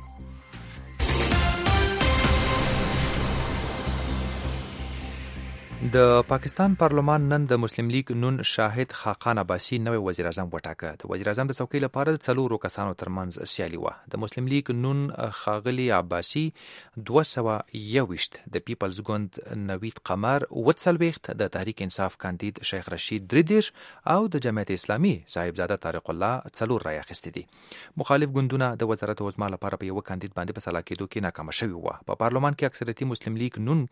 د پاکستان پارلمان نن د مسلم لیگ نون شاهد خاقان عباسي نوی وزیر اعظم وټاکه. د وزیر اعظم د څوکۍ لپاره د څلورو کسانو ترمنځ سیالي وه. د مسلم لیگ نون ښاغلي عباسي دوه سوه یوویشت، د پیپلز ګوند نوید قمر اووه څلوېښت، د تحریک انصاف کاندید شیخ رشید درې دېرش او د جمعیت اسلامي صاحبزاده طارق الله څلور رایې اخیستې دي. مخالف ګوندونه د وزارت عظما لپاره په یوه کاندید باندې په سلا کېدو کې ناکامه شوي وه. په پارلمان کې اکثریتي مسلم لیگ نون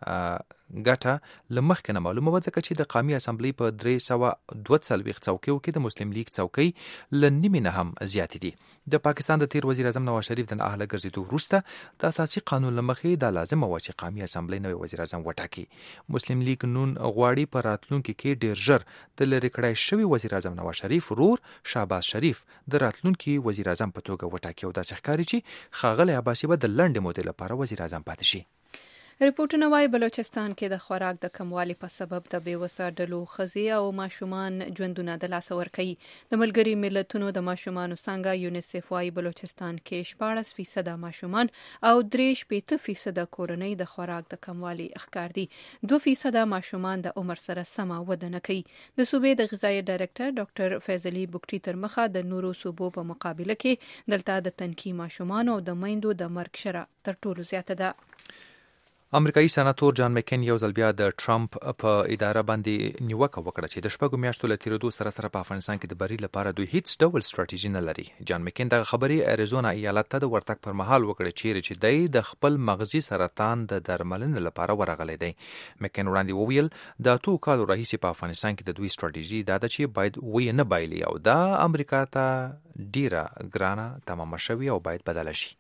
ګټه لمخکې نه معلومه وه ځکه چې د قومي اسامبلۍ په درې سوه دوه څلوېښت څوکیو کې د مسلم لیگ څوکۍ له نیمې نه هم زیاتې دي. د پاکستان د تیر وزیر اعظم نواز شریف د نااهله ګرځېدو وروسته د اساسي قانون له مخې دا لازمه وه چې قومي اسامبلۍ نوی وزیر اعظم وټاکي. مسلم لیگ نون غواړي په راتلونکي کې ډېر ژر د لرې کړای شوي وزیر اعظم نواز شریف ورور شهباز شریف د راتلونکي وزیر اعظم په توګه وټاکي او داسې ښکاري چې ښاغلی عباسي به د لنډې مودې لپاره وزیر اعظم پاتې شي. ریپورټونه وايي بلوچستان کې د خوراک د کموالي په سبب د بېوسه ډلو ښځې او ماشومان ژوندونه د لاسه ورکوي. د ملګري ملتونو د ماشومانو څانګه یونیسف وايي بلوچستان کې شپاړس فیصده ماشومان او درې شپېته فیصده کورنۍ د خوراک د کموالي ښکار دي. دوه فیصده ماشومان د عمر سره سمه وده نه کوي. د صوبې د غذایي ډایرکټر ډاکټر فیض علي بوکټي تر مخه د نورو صوبو په مقابله کې دلته د تنکي ماشومانو او د میندو د مرګ شرح تر ټولو زیاته ده. امریکایي سناتور جان مکین یو ځل بیا د ټرمپ په اداره باندې نیوکه وکړه چې د شپږو میاشتو له تیریدو سره سره په افغانستان کې د بری لپاره دوی هیڅ ډول ستراتیژي نه لري. جان مکین دغه خبرې اریزونا ایالت ته د ورتګ پر مهال وکړې چیرې چې دی د خپل مغزي سرطان د درملنې لپاره ورغلی دی. مکین وړاندې وویل د اتو کالو راهیسې په افغانستان کې د دوی ستراتیژي دا ده چې باید ویې نه بایلي او دا امریکا ته ډیره ګرانه تمامه شوې او باید بدله شي.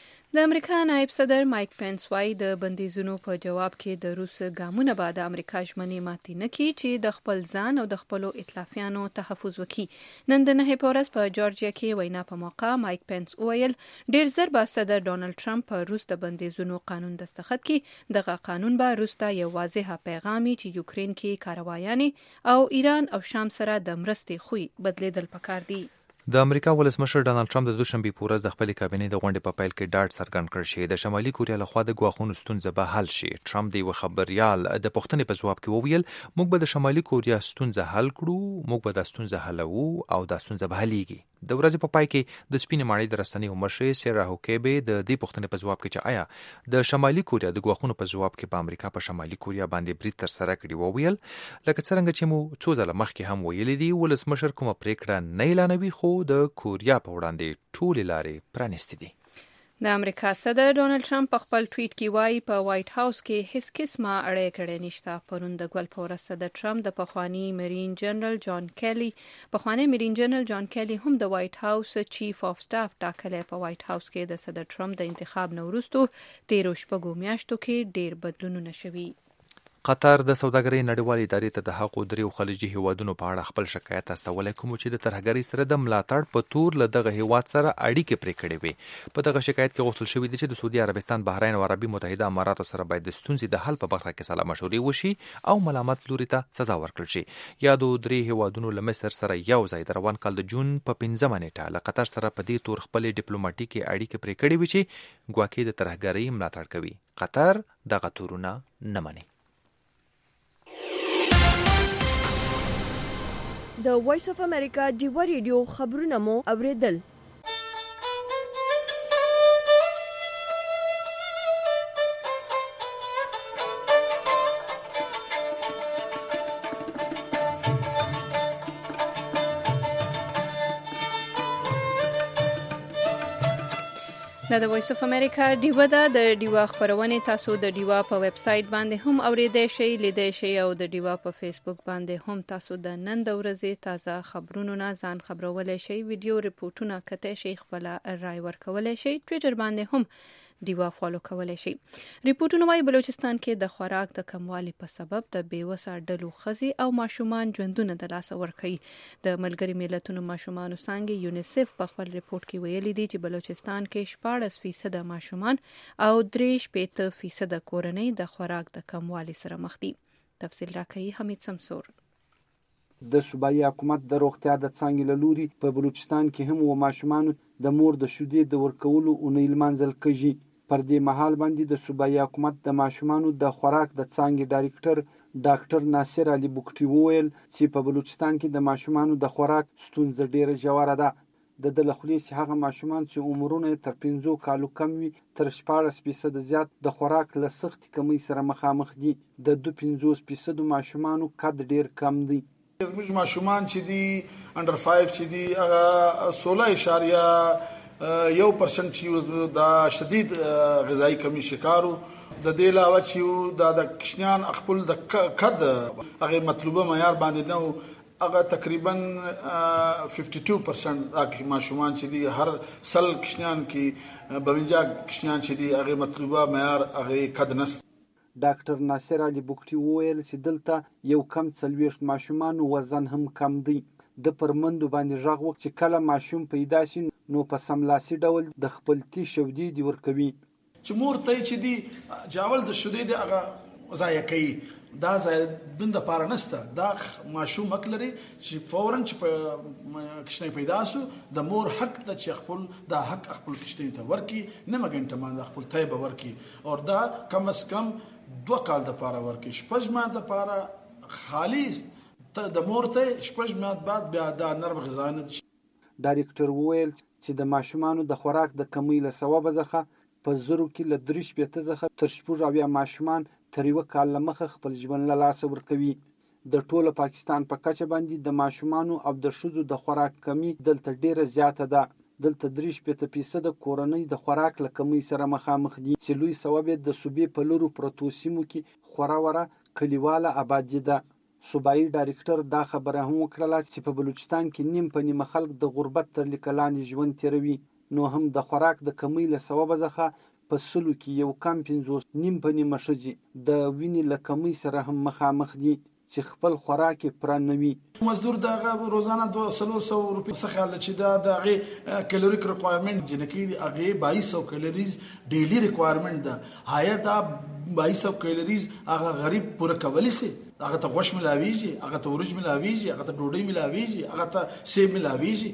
د امریکا نائب صدر مایک پینس وايي د بندیزونو په جواب کې د روس ګامونه به د امریکا ژمنې ماتې نه کړي چې د خپل ځان او د خپلو ائتلافیانو تحفظ وکړي. نن د نهې په ورځ په جورجیا کې وینا په موقع مایک پینس وویل ډېر زر به صدر ډونالډ ټرمپ په روس د بندیزونو قانون دستخط کړي. دغه قانون به روس ته یو واضح پیغام چې یوکرین کې کاروایانې او ایران او شام سره د مرستې خوی بدلیدل پکار دي. د امریکا ولسمشر ډانلډ ټرمپ د دوشنبې په ورځ د خپلې کابینې د غونډې په پیل کې ډاډ څرګند کړ چې د شمالي کوریا لخوا د ګواښونو ستونزه به حل شي. ټرمپ د یوه خبریال د پوښتنې په ځواب کې وویل موږ به د شمالي کوریا ستونزه حل کړو، موږ به دا ستونزه حلوو او دا ستونزه به حلیږي. د ورځې په پای کې د سپینې ماڼۍ د رسنیو مشرې سیرا هوکیبې د دې پوښتنې په ځواب کې چې آیا د شمالي کوریا د ګواښونو په ځواب کې په امریکا په شمالي کوریا باندې برید ترسره کړي وویل لکه څرنګه چې مو څو ځله مخکې هم ویلي دي ولسمشر کومه پریکړه نه اعلانوي خو د کوریا په وړاندې ټولې لارې پرانیستې دي. د امریکا صدر ډونالد ټرمپ په خپل ټویټ کې وایي په وایټ هاوس کې هیڅ قسمه اړه کړې نشته. پرون د ګل په ورځ صدر ټرمپ د پخوانی مرین جنرال جان کیلی پخوانی مرین جنرال جان کیلی هم د وایټ هاوس چیف اف سټاف ټاکلی. په وایټ هاوس کې د صدر ټرمپ د انتخاب نه وروسته تیرو شپږو میاشتو کې ډیر بدلونونه شوي. قطر د سوداګرۍ نړیوالې ادارې ته د هغو دریو خلیجي هیوادونو په اړه خپل شکایت استولی کوم چې د ترهګرۍ سره د ملاتړ په تور له دغه هیواد سره اړیکې پرې کړې وي. په دغه شکایت کې غوښتل شوي دي چې د سعودي عربستان، بحرین او عربي متحده اماراتو سره باید د ستونزې د حل په برخه کې سلا مشورې وشي او ملامت لوري ته سزا ورکړل شي. یادو درې هیوادونو له مصر سره یو ځای د روان کال د جون په پنځمه نیټه له قطر سره په دې تور خپلې ډیپلوماټیکې اړیکې پرې کړې وي چې ګواکې د ترهګرۍ ملاتړ کوي. قطر دغه تورونه نه مني. د وایس اف امریکا ډیوا ریډیو خبرونه مو اوریدل. دا د وایس اف امریکا ډیوا ده. د ډیوا خبرونه تاسو د ډیوا په ویب سټ باندې هم اوریدئ شئ، لیدئ شئ او د ډیوا په فیسبوک باندې هم تاسو د نن د ورځې تازه خبرونو نه ځان خبرولای شئ. ویډیو ریپورتونه کتئ شئ، خپل رائے ورکولای شئ. ټویټر باندې هم ډیوا فالو کولای شئ. ریپورتونه وايي بلوچستان کې د خوراک د کموالي په سبب د بیوسه ډلو ښځې او ماشومان ژوندونه د لاسه ورکوي. د ملګري ملتونو ماشومانو څانګې یونیسف په خپل ریپورت کې ویلي دي چې بلوچستان کې شپاړس فیصده ماشومان او درې شپېته فیصده کورنۍ د خوراک د کموالي سره مخ دي. تفصیل راکوي حمید سمسور. د صوبایي حکومت د روغتیا د څانګې له لوري په بلوچستان کې هم و ماشومانو د مور د شیدې د ورکولو اونۍ لمانځل کېږي. پر دې مهال باندې د صوبایي حکومت د ماشومانو د خوراک د څانګې ډایرکټر ډاکټر ناصر علي بوکټي وویل چې په بلوچستان کې د ماشومانو د خوراک ستونزه ډیره ژوره ده. د ده له خولې چې هغه ماشومان چې عمرونه تر پنځو کالو کم وي تر شپاړس فیصده زیات د خوراک له سختې کمۍ سره مخامخ دي. د دوه پنځوس فیصدو ماشومانو قد ډیر کم دی. زموږ ماشومان چې دي انډر فایو چې دي هغه سوله اشاریه یو پرسنټ چې دا شدید غذایی کمی شکارو. د دې علاوه چې دا د کشنیان خپل د قد هغه مطلوبه معیار باندې نه هغه تقریبا ففټي ټو پرسنټ د ماشومان چې دي هر سل کشنیان کې بونجا کشنیان چې دي هغه مطلوبه معیار هغه قد نست. ډاکټر ناصر علي بوکټي وویل چې دلته یو کم څلوېښت ماشومان وزن هم کم دی. د پرمندو باندې غږ وکړ چې کله ماشوم پیدا شي نو په سملاسي ډول د خپل تی شودې دی ورکوي. چې مور ته چې دی جاول د شودې دی هغه ضایع کوي، دا ضایع دند لپاره نشته. دا ماشوم حق لري چې فورا چې په کشنۍ پیدا شو د مور حق ته چې خپل دا حق خپل کشنۍ ته ورکي، نه مګنټه باندې خپل تایبه ورکي او دا کم از کم دوه کال د لپاره ورکي. شپږ ماه د لپاره خالي ته د مور ته شپږ ماه بعد بیا د نرم غذا نه. ډایرکټر وویل چې د ماشومانو د خوراک د کمی له سببه څخه په زرو کې له درې شپېته څخه تر شپږ اویا ماشومان تر یوه کال له مخه خپل ژوند له لاسه ورکوي. د ټوله پاکستان په کچه باندې د ماشومانو او د ښځو د خوراک کمی دلته ډیره زیاته ده. دلته درې شپېته فیصده کورنۍ د خوراک له کمی سره مخامخ دي چې لوی سبب یې د صوبې په لرو پرتو سیمو کې خورا وره کلیواله آبادي ده. صوبایي ډایرکټر دا خبره هم وکړله چې په بلوچستان کې نیم په نیمه خلک د غربت تر لیکه لاندې ژوند تیروي. نو هم د خوراک د کمی له سببه څخه په سلو کې یو کم پنځوس نیم په نیمه ښځې د وینې له کمی سره هم مخامخ دي چې خپل خوراک یې پوره نه وي. مزدور دغه روزانه دوه څلور سوه روپۍ څخه خیال چې دا د هغې کیلوریک ریکوایرمنټ جنکي د هغې بایس سوه کیلوریز ډیلی ریکوایرمنټ ده. آیا دا بایس سوه کیلوریز هغه غریب پوره کولی سي؟ هغه ته غوښ ملاویږي، هغه ته ورج ملاویږي، هغه ته ډوډۍ ملاویږي، هغه ته سیب ملاویږي.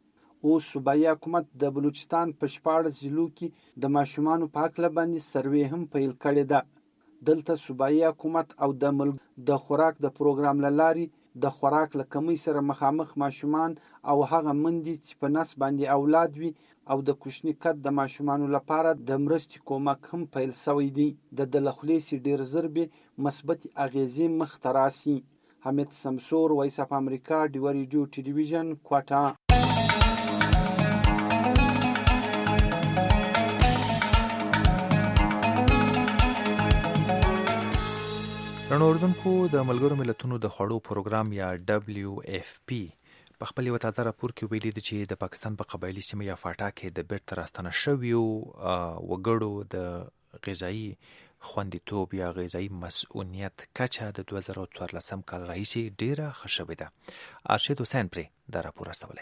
اوس صوبایي حکومت د بلوچستان په شپاړس ضلعو کې د ماشومانو په هکله باندې سروې هم پیل کړې ده. دلته صوبایي حکومت او د ملک د خوراک د پروګرام له لارې د خوراک له کمی سره مخامخ ماشومان او هغه مندي چې په نس باندې اولاد وي او د کوچني قد د ماشومانو لپاره د مرستې کومک هم پیل شوی دی. د ده له خولې چې ډېر زر به مثبتې اغېزې مخته راسي. حمید سمسور، وایس اف امریکا، ډیوا ریډیو ټلویزیون، کوټه. رڼو اردوونکو د ملګرو ملتونو د خوړو پروګرام یا دبلیو اف پی په خپل یو تازه راپور کې ویلي دي چې د پاکستان په قبایلي سیمه یا فاټا کې د بیرته راستنه شویو وګړو د غذایي خوندیتوب یا غذایي مسؤلیت کچه د دوه زره څوارلسم کال راهیسې ډیره ښه شوې ده. ارشد حسین پرې دا راپور استولی.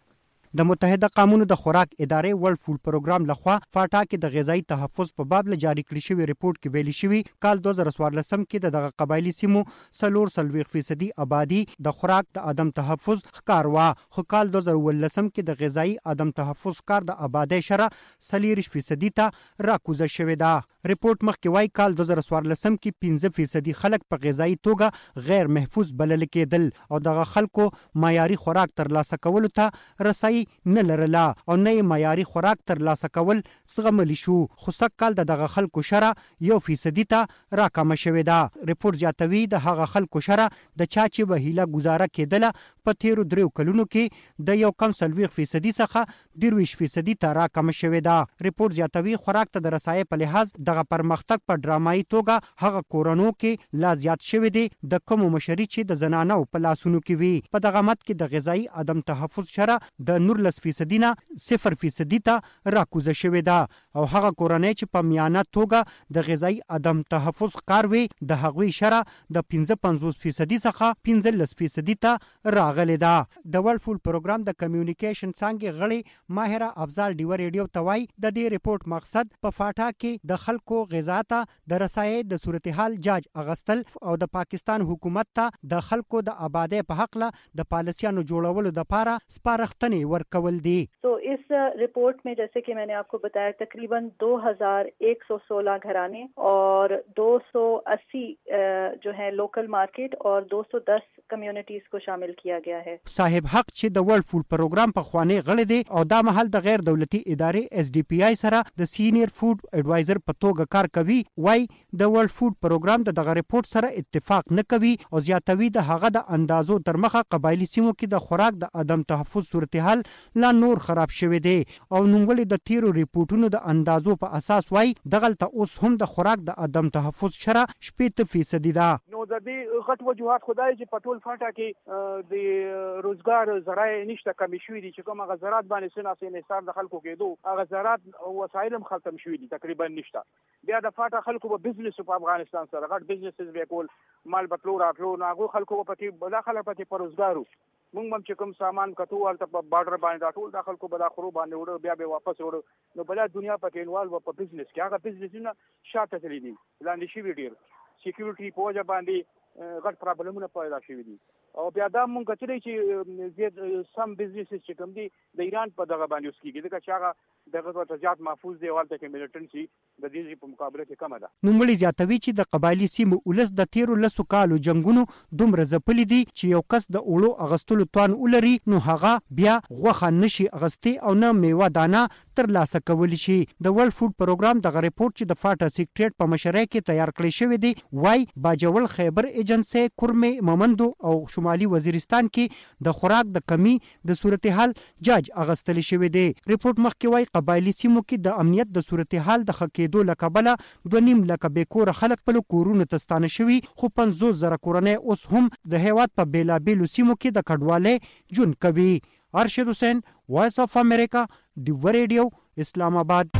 د متحده قومونو د خوراک ادارې ورلد فود پروګرام لخوا فاټا کې د غذایی تحفظ په باب له جاری کړی شوی ریپورت کې ویلي شوی کال دوه زره څوارلسم کې د دغه قبایلی سیمو څلور څلوېښت فیصدي آبادی د خوراک د عدم تحفظ ښکار وا، خو کال دوه زره اوولسم کې د غذایی عدم تحفظ ښکار د آبادی شرح څلېرویشت فیصدي ته راکوزه شوې ده. ریپورت مخکې وایي کال دوه زره څوارلسم کې پنځه فیصدي خلک په غذایی توګه غیر محفوظ بلل کېدل او دغه خلکو معیاري خوراک ترلاسه کولو ته رسایي نه لرله او نه یې معیاري خوراک ترلاسه کول زغملی شو، خو سږ کال د دغه خلکو شرح یو فیصدي ته راکمه شوې ده. ریپورت زیاتوي د هغه خلکو شرح د چا چې به هیله ګزاره کېدله په تیرو دریو کلونو کې د یو کم څلوېښت فیصدي څخه درویشت فیصدي ته راکمه شوې ده. ریپورت زیاتوي خوراک ته د رسایۍ په لحاظ دغه پرمختګ په ډرامایي توګه هغه کورونو کې لا زیات شوی دی د کومو مشري چې د زنانو په لاسونو کې وي. په دغه مت کې د غذایي عدم تحفظ شرح د نورلس فیصدي نه صفر فیصدي ته راکوزه شوې ده او هغه کورنۍ چې په میانه توګه د غذایي عدم تحفظ ښکار وي د هغوی شرح د پنځه پنځوس فیصدي څخه پنځلس فیصدي ته راغلې ده. د ورلد فود پروګرام د کمیونیکیشن څانګې غړي ماهره افضل ډیوه ریډیو ته وایي د دې ریپورت مقصد په فاټا کې د خلکو غذا ته د رسایۍ د صورتحال جاج اغستل او د پاکستان حکومت ته د خلکو د آبادی په حق له د پالیسیانو جوړولو لپاره سپارښتنې ورکول دي. तो इस रिपोर्ट में जैसे कि मैंने आपको बताया तकरीबन दो हज़ार एक सौ सोलह घराने और दो सौ अस्सी जो है लोकल मार्केट और दो सौ दस कम्युनिटीज को शामिल किया गया है. صاحب حق چې د ورلد فود پروګرام په خوانی غړي دي او دا محل د غیر دولتي ادارې اس ډي پی آی سره د سینیئر فود ایڈوایزر په توګه کار کوي. وای د ورلد فود پروګرام د دغه ریپورت سره اتفاق نه کوي او زیاتوي د هغه د اندازو تر مخه قبایلی سیمو کې د خوراک د عدم تحفظ صورتحال لا نور خراب شوی دی او نوموړي د تیرو ریپورتونو د اندازو په اساس وای دغلته اوس هم د خوراک د عدم تحفظ شرح شپږ فیصدي ده. نو د دې غټ وجوهات خدای چې په ټول فاټا کې د روزګار ذرایع نشته کمی شوي دي چې کوم هغه زراعت باندې سناسي نصاب د خلکو کېدو هغه زراعت وسایل هم ختم شوي دي تقریبا نشته. بیا د فاټا خلکو به بزنس په افغانستان سره غټ بزنسز به کول مال بتلو راتلو نو هغه خلکو په کې بل خلک په پر روزګارو مونږ هم چې کوم سامان کتو ورته په بارډر باندې راټول د خلکو به د خرو باندې وړو بیا به واپس وړو نو بل دنیا په کې انوالو په بزنس کې هغه بزنسونه شاته تللی دي لاندې شي ډیر سکیورټي په وجه باندې غټ پرابلمونه پیدا شوي دي او بیا دا مونږ کتلې چې زیات سم بزنسز چې کوم دي د ایران په دغه باندې اوس کېږي ځکه چې هغه دغه ورته زیات محفوظ دی ولته کې ملیټنسي د دې په مقابله کې کمه ده. نوموړي زیاتوي چې د قبایلی سیمو ولس د تیرو لسو کالو جنگونو دومره ځپلي دي چې یو کس د اوړو اغستلو توان ولري نو هغه بیا غوښه نشي اغستې او نه میوه دانه ترلاسه کولی شي. د ورلد فود پروګرام دغه ریپورت چې د فاټا سیکریټ په مشرۍ کې تیار کړی شوی دی وای باجول خیبر ایجنسی کورمې مومندو او شمالي وزیرستان کې د خوراک د کمی د صورتحال جاج اغستل شوی دی. ریپورت مخکې وای قبایلی سیمو کې د امنیت د صورتحال د خکېدو لکبله دوه نیم لکه بیکور خلک په کورونو تستانه شوي خو پنځوس زره کورنۍ اوس هم د هیواد په بیلابیلو سیمو کې د کډوالۍ ژوند کوي. ارشد حسین وایس اف امریکا ډیوه ریډیو اسلام آباد.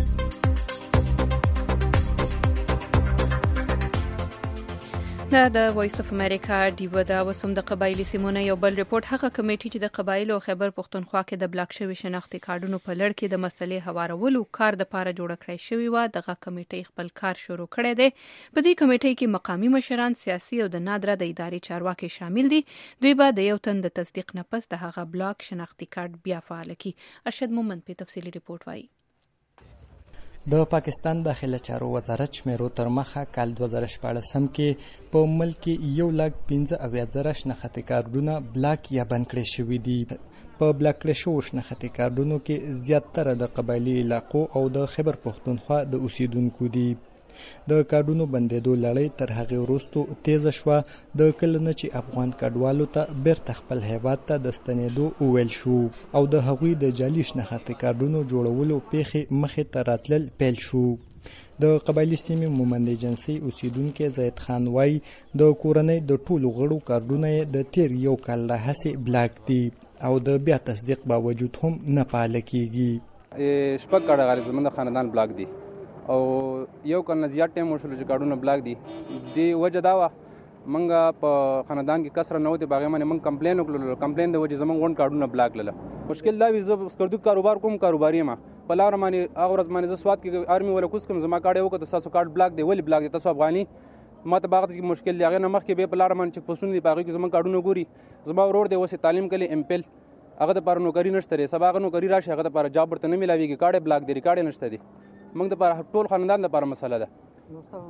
دا د وایس اف امریکا ډیوه دا وسوم د قبایلی سیمونه یو بل ریپورت هغه کمیټې چې د قبایلو او خیبر پښتونخوا کې د بلاک شوی شناختی کارډونو په لړ کې د مسلې هوارولو کار د پاره جوړ کړی شوی و دغه کمیټې خپل کار شروع کړی دی. په دې کمیټې کې مقامی مشران سیاسي او د نادره د ادارې چارواکي شامل دي. دوی به د یو تن د تصدیق نه پس د هغه بلاک شناختی کارت بیا فعال کړي. ارشد مومند په تفصیلی ریپورت وایي. د پاکستان داخله چارو وزارت شمیرو تر مخه کال دوه زره شپاړسم کې په ملک کې یو لک پنځه اویا زره شناختی کارډونه بلاک یا بند کړي شوي دي. په بلاک کړي شوو شناختی کارډونو کې زیاتره د قبایلی علاقو او د خیبر پښتونخوا د اوسیدونکو دي. د کارډونو بندېدو لړۍ تر هغې وروستو تیزه شوه د کله نه چې افغان کډوالو ته بیرته خپل هیواد ته د ستنېدو وویل شو او د هغوی د جعلي شناختی کارډونو جوړولو پیښې مخې ته راتلل پیل شو. د قبایلی سیمې مومند ایجنسي اوسیدونکو زید خان وای د کورنۍ د ټولو غړو کارډونه د تیر یو کال راهیسې بلاک دي او د بیا تصدیق باوجود هم نه فعال کیږي. شپږ کارډ غالي زموږ د خاندان بلاک دي او یو کال نه زیات ټایم وشول چې کارډونه بلاک دي. دی وجه دا وه منګه په خاندان کې کسره نه وته باغې باندې من کمپلین وکړو. کمپلین د وجه زمونږ غون کارډونه بلاک لله. مشکل دا وي زه سکردو کاروبار کوم کاروباري ما په لار باندې هغه ورځ باندې زه سواد کې آرمي ولا کوس کوم زما کارډ وکړ تاسو کارډ بلاک دی ولی بلاک دی تاسو افغاني ما ته باغ کې مشکل دی هغه نه مخ کې به په لار باندې چې پوسټونه دی باغې کې زما کارډونه ګوري زما ورور دی وسه تعلیم کلی امپل هغه د پر نوکری نشته ری سبا هغه نوکری راشي هغه د پر جاب ورته نه ملاويږي کارډ بلاک دی ریکارډ نشته دی موږ د پر ټول خاندان د پر مسله ده.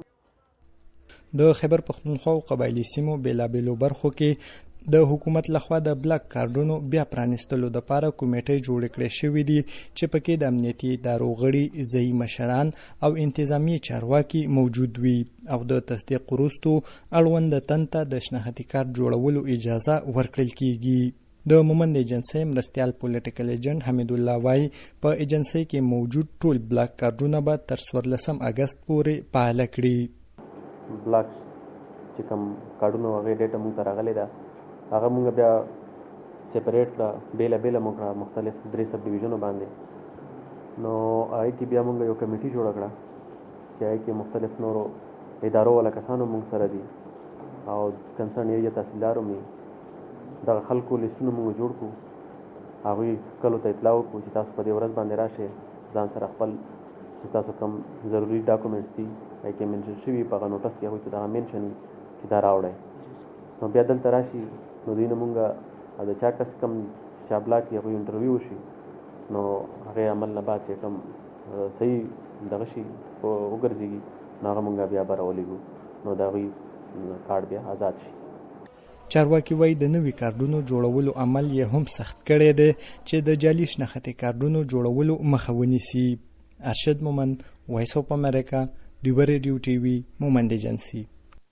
د خیبر پختونخوا او قبایلی سیمو بیلابیلو برخو کې د حکومت لخوا د بلاک کارډونو بیا پرانستلو لپاره کمیټې جوړ کړې شوې دي چې پکې د امنیتي ادارو غړي ځایي مشران او انتظامی چارواکي موجود وي او د تصدیق وروسته اړوند تن ته د شناختی کارت جوړولو اجازه ورکړل کیږي. د مومند ایجنسي مرستیال پولیټیکل ایجنټ حمید الله وای په ایجنسي کې موجود ټول بلاک کارډونه به تر څوارلسم اگست پورې فعال کړي. بلاک چې کوم کارډونه هغه ډیټا مونږ ته راغلی ده هغه مونږ بیا سپریټ کړه بیله بیله مونږ مختلف درې سب ډیویژنو باندې نو هغه کې بیا مونږ یو کمیټي جوړ کړه چې هغه کې مختلف نورو ادارو ولا کسانو مونږ سره دي او کنسرن ایریا تحصیلدارو مې دغه خلکو لیستونه مونږ جوړ کړو هغوی کلو ته اطلاع وکړو چې تاسو په دې ورځ باندې راشئ ځان سره خپل چې تاسو کوم ضروري ډاکومنټس دي هغه کې منشن شوي په هغه نوټس کې هغوی ته دغه منشن وي چې دا راوړئ نو بیا دلته راشي نو دوی نه مونږ د چا کس کم چا بلاک کې هغوی انټرویو وشي نو هغې عمل نه بعد چې کوم صحیح دغه شي وګرځېږي نو هغه مونږ بیا به راولېږو نو د هغوی کارډ بیا آزاد شي. چارواکي وایي د نوي کارډونو جوړولو عمل یې هم سخت کړی دی چې د جعلي شناختي کارډونو جوړولو مخه ونیسي. ارشد مومند، وایس اف امریکا، ډیوه ریډیو ټي وي، مومند ایجنسي.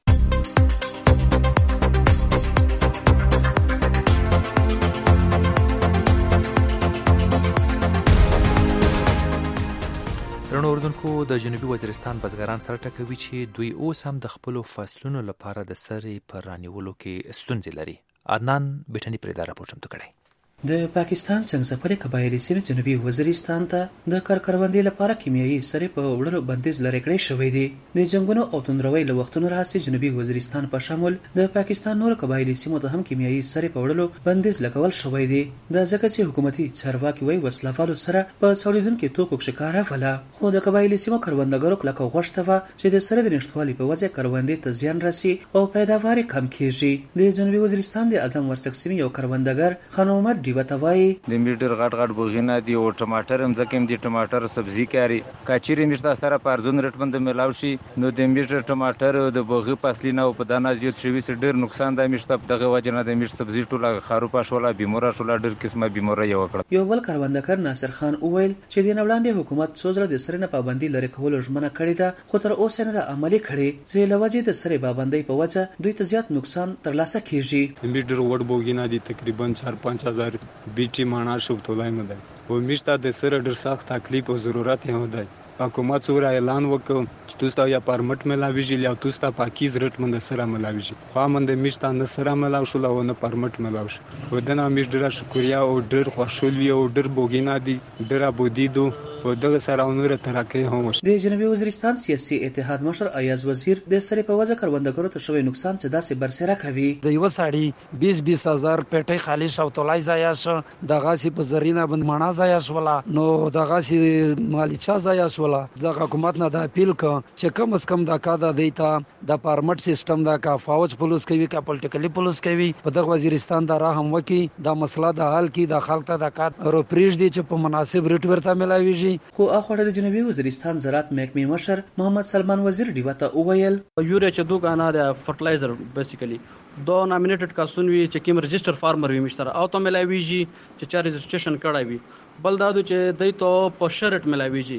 درنو اردوونکو، د جنوبي وزیرستان بزګران سره ټکوي چې دوی اوس هم د خپلو فصلونو لپاره د سرې په رانیولو کې ستونزې لري. عدنان بیٹنی پرې دا راپور چمتو کړی. د پاکستان څنګه قبایلی سیمې جنوبي وزیرستان ته د کارکروندې لپاره کیمیاوي سرې په وړلو بندیز لرې کړی شوی دی. د جنگونو او توندروي له وختونو راهیسې جنوبي وزیرستان په شمول د پاکستان نور قبایلی سیمو ته هم کیمیاوي سرې په وړلو بندیز لګول شوی دی. دا ځکه چې حکومتي چارواکي وایي وسلوالو سره په څوړیدونکو توکو ښکار ولا خو د قبایلی سیمو کروندګرو کلکه غوښته و چې د سرې د نشټوالي په وجه کروندې ته زیان راسي او پیداوار کم کیږي. د جنوبي وزیرستان د اعظم ورسک سیمې یو کروندګر خان محمد دیوته وایي د میټر غټ غټ بوغینه دی او ټماټر هم ځکه هم دی ټماټر سبزی کاری کاچری میشته سره پارزون رټبند ملاو شي نو د میټر ټماټر او د بوغي فصلینه او په دانا زیات شوی څه ډیر نقصان د میشته دغه وجنه د میټ سبزی ټوله خارو پښولا بیموره شولا ډیر قسمه بیموره یو کړ. یو بل کروندګر ناصر خان اویل چې د نوړاندې حکومت سوزره د سرې نه پابندي لري کول ژمنه کړې ده خو تر اوسه نه د عملي کړي چې لوجه د سرې پابندۍ په وجه دوی ته زیات نقصان ترلاسه کیږي. میټر وړ بوغینه دی تقریبا چار پنځه هزار بیټي مانا شوب تولای مده و میشته د سره ډیر سخت تکلیف او ضرورت یې هدا حکومت سره اعلان وکړ چې تاسو یا پرمټ ملاویږي یا تاسو پاکیز رټ مند سره ملاویږي خو مند میشته نه سره ملاو شو او نه پرمټ ملاو شو ودنه میش ډیر شکریا او ډیر خوشحالي او ډیر بوګینا دي ډیر بودیدو او دغه سره نور ترقه هم وشو. د جنوبي وزیرستان سیاسي اتحاد مشر ایاز وزیر د سرې په وجه کروندګرو ته شوی نقصان چې داسې برسره کوي. د یو ساړي بیس بیس هزار پټي خالی شو تولای ځای شو دغه سی په زرینه بند مانا ځای شولا نو دغه سی مالیچا ځای شولا د حکومت نه د اپیل ک چې کم از کم د کاده دیتا د پرمټ سیستم دا کا فوج پولیس کوي کا پولیټیکلی پولیس کوي په دغه وزیرستان دا راه هم وکي د مسله د حل کی د خلک ته د کات رو پریج دي چې په مناسب ریټ ورته ملاويږي. خو اخوړه د جنوبي وزیرستان زراعت محکمې مشر محمد سلمان وزیر دیوته اوویل یوریا چې دوه غانا د فرټلایزر بیسیکلی دو نامینیټډ کاسون وی چې کوم رجستر فارمر وی مشتر او ته ملاويږي چې چا رجستریشن کړای وي بل دا چې دای ته په شرط ملاويږي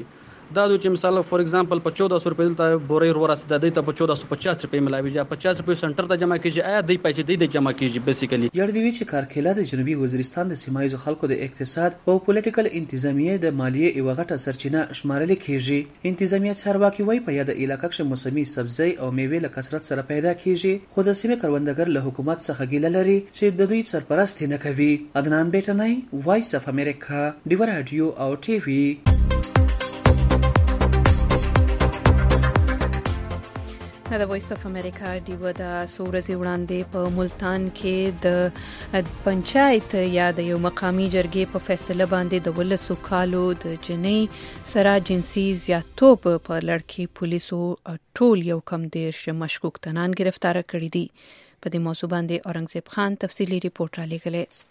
دا د چې مثال فور ایگزامپل په چودہ سو روپۍ دلته بورې ورسېده د دې ته په چودہ سو پچاس روپۍ ملاويږي پچاس روپۍ سنټر ته جمع کیږي آیا د پیسې د جمع کیږي بیسیکلی یاد دی چې کارکېلا د جنوبي وزیرستان د سیمایي خلکو د اقتصاد او پولیټیکل انتظامیه د مالیه یو غټه سرچینه شمارل کیږي انتظامیه چارواکي وایي په یاد علاقه کې موسمي سبزی او میوې له کثرت سره پیدا کیږي خو د سیمې کروندګر له حکومت څخه ګیله لري چې د دوی سرپرستی نه کوي عدنان بیٹنای وایس اف امریکا دیو رادیو او ټي وي د وایس اف امریکا دیو د سورزي وړاندې په ملتان کې د پنچایت یا د یو مقامی جرګې په فیصله باندې د ولسو کالو د جنۍ سره جنسي زیاتوب په لړکی پولیسو ټول یو کم دیرش مشکوک تنان گرفتار کړي دي په دې موضوع باندې اورنګزیب خان تفصیلی ریپورت را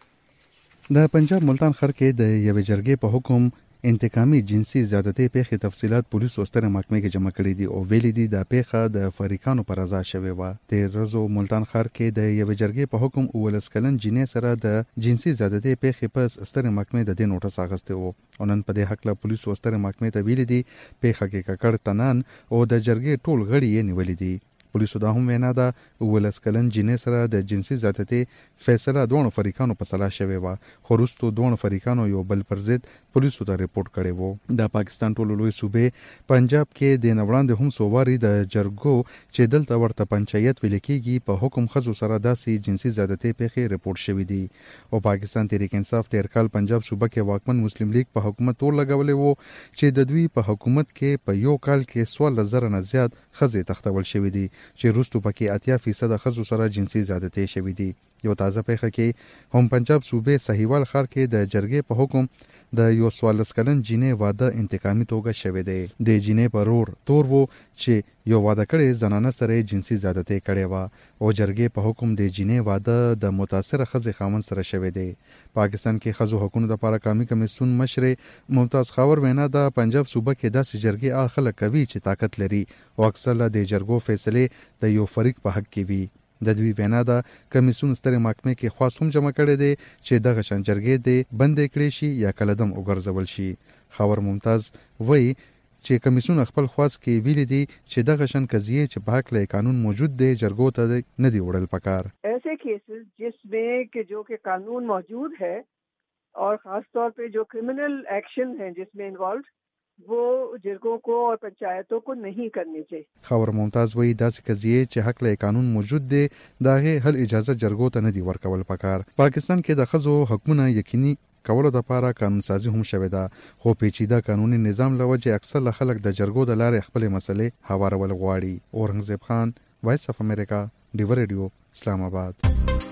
لېږلی د پنجاب ملتان ښار کې د یوې جرګې په حکم انتقامي جنسي زیادتۍ پیښې تفصيلات پولیسو ستره محکمې کې جمع کړي دي او ویلي دي د پیښه د فریقانو پر رضا شوې و د رزو ملتان ښار کې د یوې جرګې په حکم اولس کلن جنې سره د جنسي زیادتۍ پیښې پس ستره محکمې د دې نوټس اغسته وو او نن په دې حق له پولیسو ستره محکمې ته ویلي دي پیښه کې ککړ تنان او د جرګې ټول غړي یې نیولې دي پولیسو دا هم وینا ده ولس کلن جنې سره د جنسي زیاتتۍ فیصله دوه فریقانو په صلاح شوې و خو وروسته دوه فریقانو یو بل پر ضد پولیسو ته ریپورت کړی وو د پاکستان ټولو لوی صوبې پنجاب کې د نوړاندې هم سوواري د جرګو چې دلته ورته پنچایت ویل کېږي په حکم خزو سره داسې جنسي زیاتتۍ پیښې ریپورت شوې دي او پاکستان تحریک انصاف تیر کال پنجاب صوبه کې واکمن مسلم لیگ په حکومت تور لګولې وو چې د دوی په حکومت کې په یو کال کې سوال زره نه زیات خزې تختول شوې دي چې روستو پکې اتیا فیصد خزو سره جنسي زیاتتۍ شوې دي یو تازه پیښه کې هم پنجاب صوبې سهیوال ښار کې د جرګې په حکم د یو سوالس کلن جینې واده انتقامي توګه شوې دی د جینې پر ور تور وو چې یو واده کړي زنانه سره جنسي زیاتتۍ کړي و او جرګې په حکم د جینې واده د متاثر خزې خاوند سره شوې دی پاکستان کې خزو حقوقو لپاره قومي کمیسیون مشر ممتاز خاور وینا د پنجاب صوبه کې داسې جرګې اخله کوي چې طاقت لري او اکثر د جرګو فیصله د یو فریق په حق کې وي د دوی وینا ده کمیسیون ستره محکمې کې خاص هم جمع کړي دي چې دغه شان جرګې دي بندې کړي شي یا کلدم وګرځول شي خاور ممتاز وایي چې کمیسیون خپل خاص کې ویلي دي چې دغه شان قضیه چې په حق له قانون موجود دی جرګو ته نه دی وړل پکار ایسے کیسز جس میں کہ جو کہ قانون موجود ہے اور خاص طور پہ جو کرمنل ایکشن ہیں جس میں انوالوڈ وہ جرگوں کو اور پنچایتوں کو نہیں کرنی چاہیے خاور ممتاز وایي داسې قضیه چې حق له قانون موجود دی دغه هل اجازه جرګو ته نه دی ورکول پکار پاکستان کې د خزو حقونه یقیني کولو لپاره قانون سازي هم شوې ده خو پیچیده قانوني نظام لوجه اکثر خلک د جرګو د لارې خپل مسلې هوارول غواړي اورنګزیب خان وایس اف امریکا دیو رادیو اسلام آباد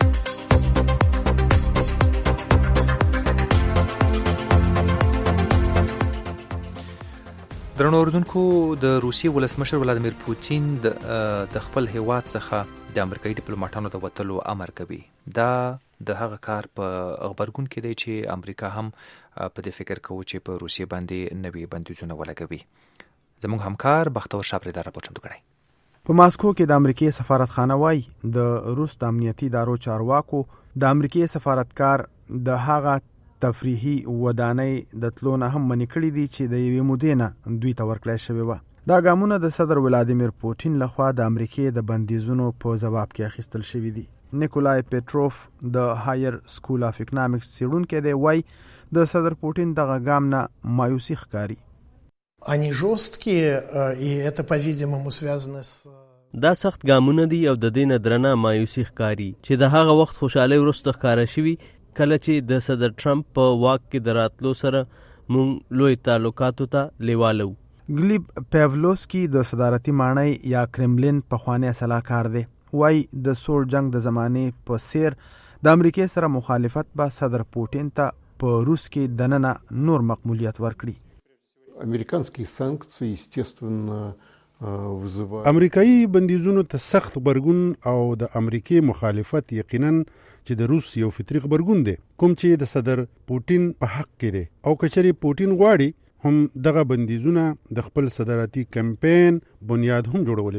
درنو اوردونکو د روسیې ولسمشر ولادمیر پوتین د خپل هیواد څخه د امریکایي ډیپلوماټانو د وتلو امر کوي دا د هغه کار په خبرګون کې دی چې امریکا هم په دې فکر کوي چې په روسیې باندې نوي بندیزونه ولګوي زموږ همکار بختور شابری دا راپور چمتو کړی په ماسکو کې د امریکای سفارتخانه وای د روس د امنیتي ادارو چارواکو د امریکای سفارتکار د هغه تفریحي ودانۍ د تلونه هم منې کړي دي چې د یوې مودې نه دوی ته ورکړی شوې وه دا ګامونه د صدر ولادیمیر پوتین لخوا د امریکې د بندیزونو په ځواب کې اخیستل شوي دي نیکولای پیټروف د هایر سکول اف اکنامکس څېړونکی دی وایي د صدر پوتین دغه ګام نه مایوسي ښکاري Они жесткие, и это, по-видимому, связано с... دا سخت ګامونه دي او د دې نه درنه مایوسي ښکاري چې د هغه وخت خوشحالۍ وروسته ښکاره شوي کله چې د صدر ټرمپ په واک کې د راتلو سره موږ لوی تعلقاتو ته لیواله وو ګلیب پیولوسکي د صدارتي ماڼۍ یا کرملین پخوانی سلاکار دی وای د سوړ جنگ د زمانې په سیر د امریکای سره مخالفت به صدر پوتین ته په روس کې دننه نور مقبولیت ورکړي امریکانskие санкции естественно امریکایي بندیزونو ته سخت غبرګون او د امریکای مخالفت یقینا چې د روس یو فطري غبرګون دی کوم چې د صدر پوتین په حق کې دی او کچري پوتین غواړي هم دغه بندیزونه د خپل صدارتي کمپاین بنیاد هم جوړول شي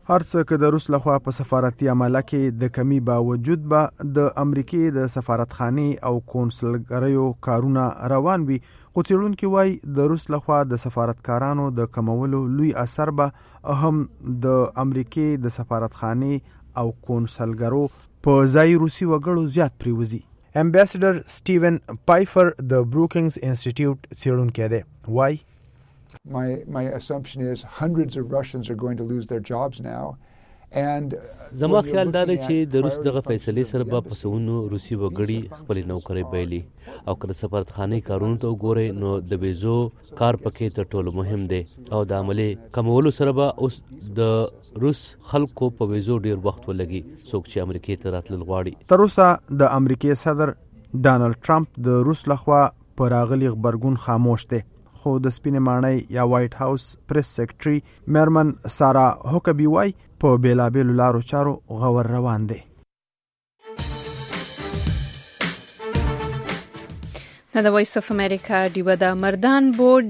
هرڅه که د روس لخوا په سفارتي عمله کې د کمی باوجود به د امریکای د سفارتخانې او کونسلګریو کارونه روان وي، خو څېړونکي وایي د روس لخوا د سفارتکارانو د کمولو لوی اثر به هم د امریکای د سفارتخانې او کونسلګرو په ځای روسي وګړو زیات پریوزي. امبیسډر سټیون پایفر د بروکینګز انسټیټیوټ څېړونکی دی، وایي My my assumption is hundreds of Russians are going to lose their jobs now. زما خیال دا دی چې د روس دغه فیصلې سره به په سونو روسي وګړي خپل نوکرۍ بایلي، او که د سفارتخانې کارونو ته وګورئ نو د ویزو کار پکې تر ټولو مهم دی، او د عملې کمولو سره به اوس د روس خلکو په ویزو ډیر وخت ولګي څوک چې امریکای ته راتلل غواړي. تر اوسه د امریکای صدر ډانلډ ټرمپ د روس لخوا پر راغلي خبرګون خاموش دی، خو د سپینې ماڼۍ یا وایټ هاوس پریس سیکرټري میرمن سارا هوکبي وایي په بیلابیلو لارو چارو غور روان دی. د وایس اف امریکا ډیوه د مردان بورډ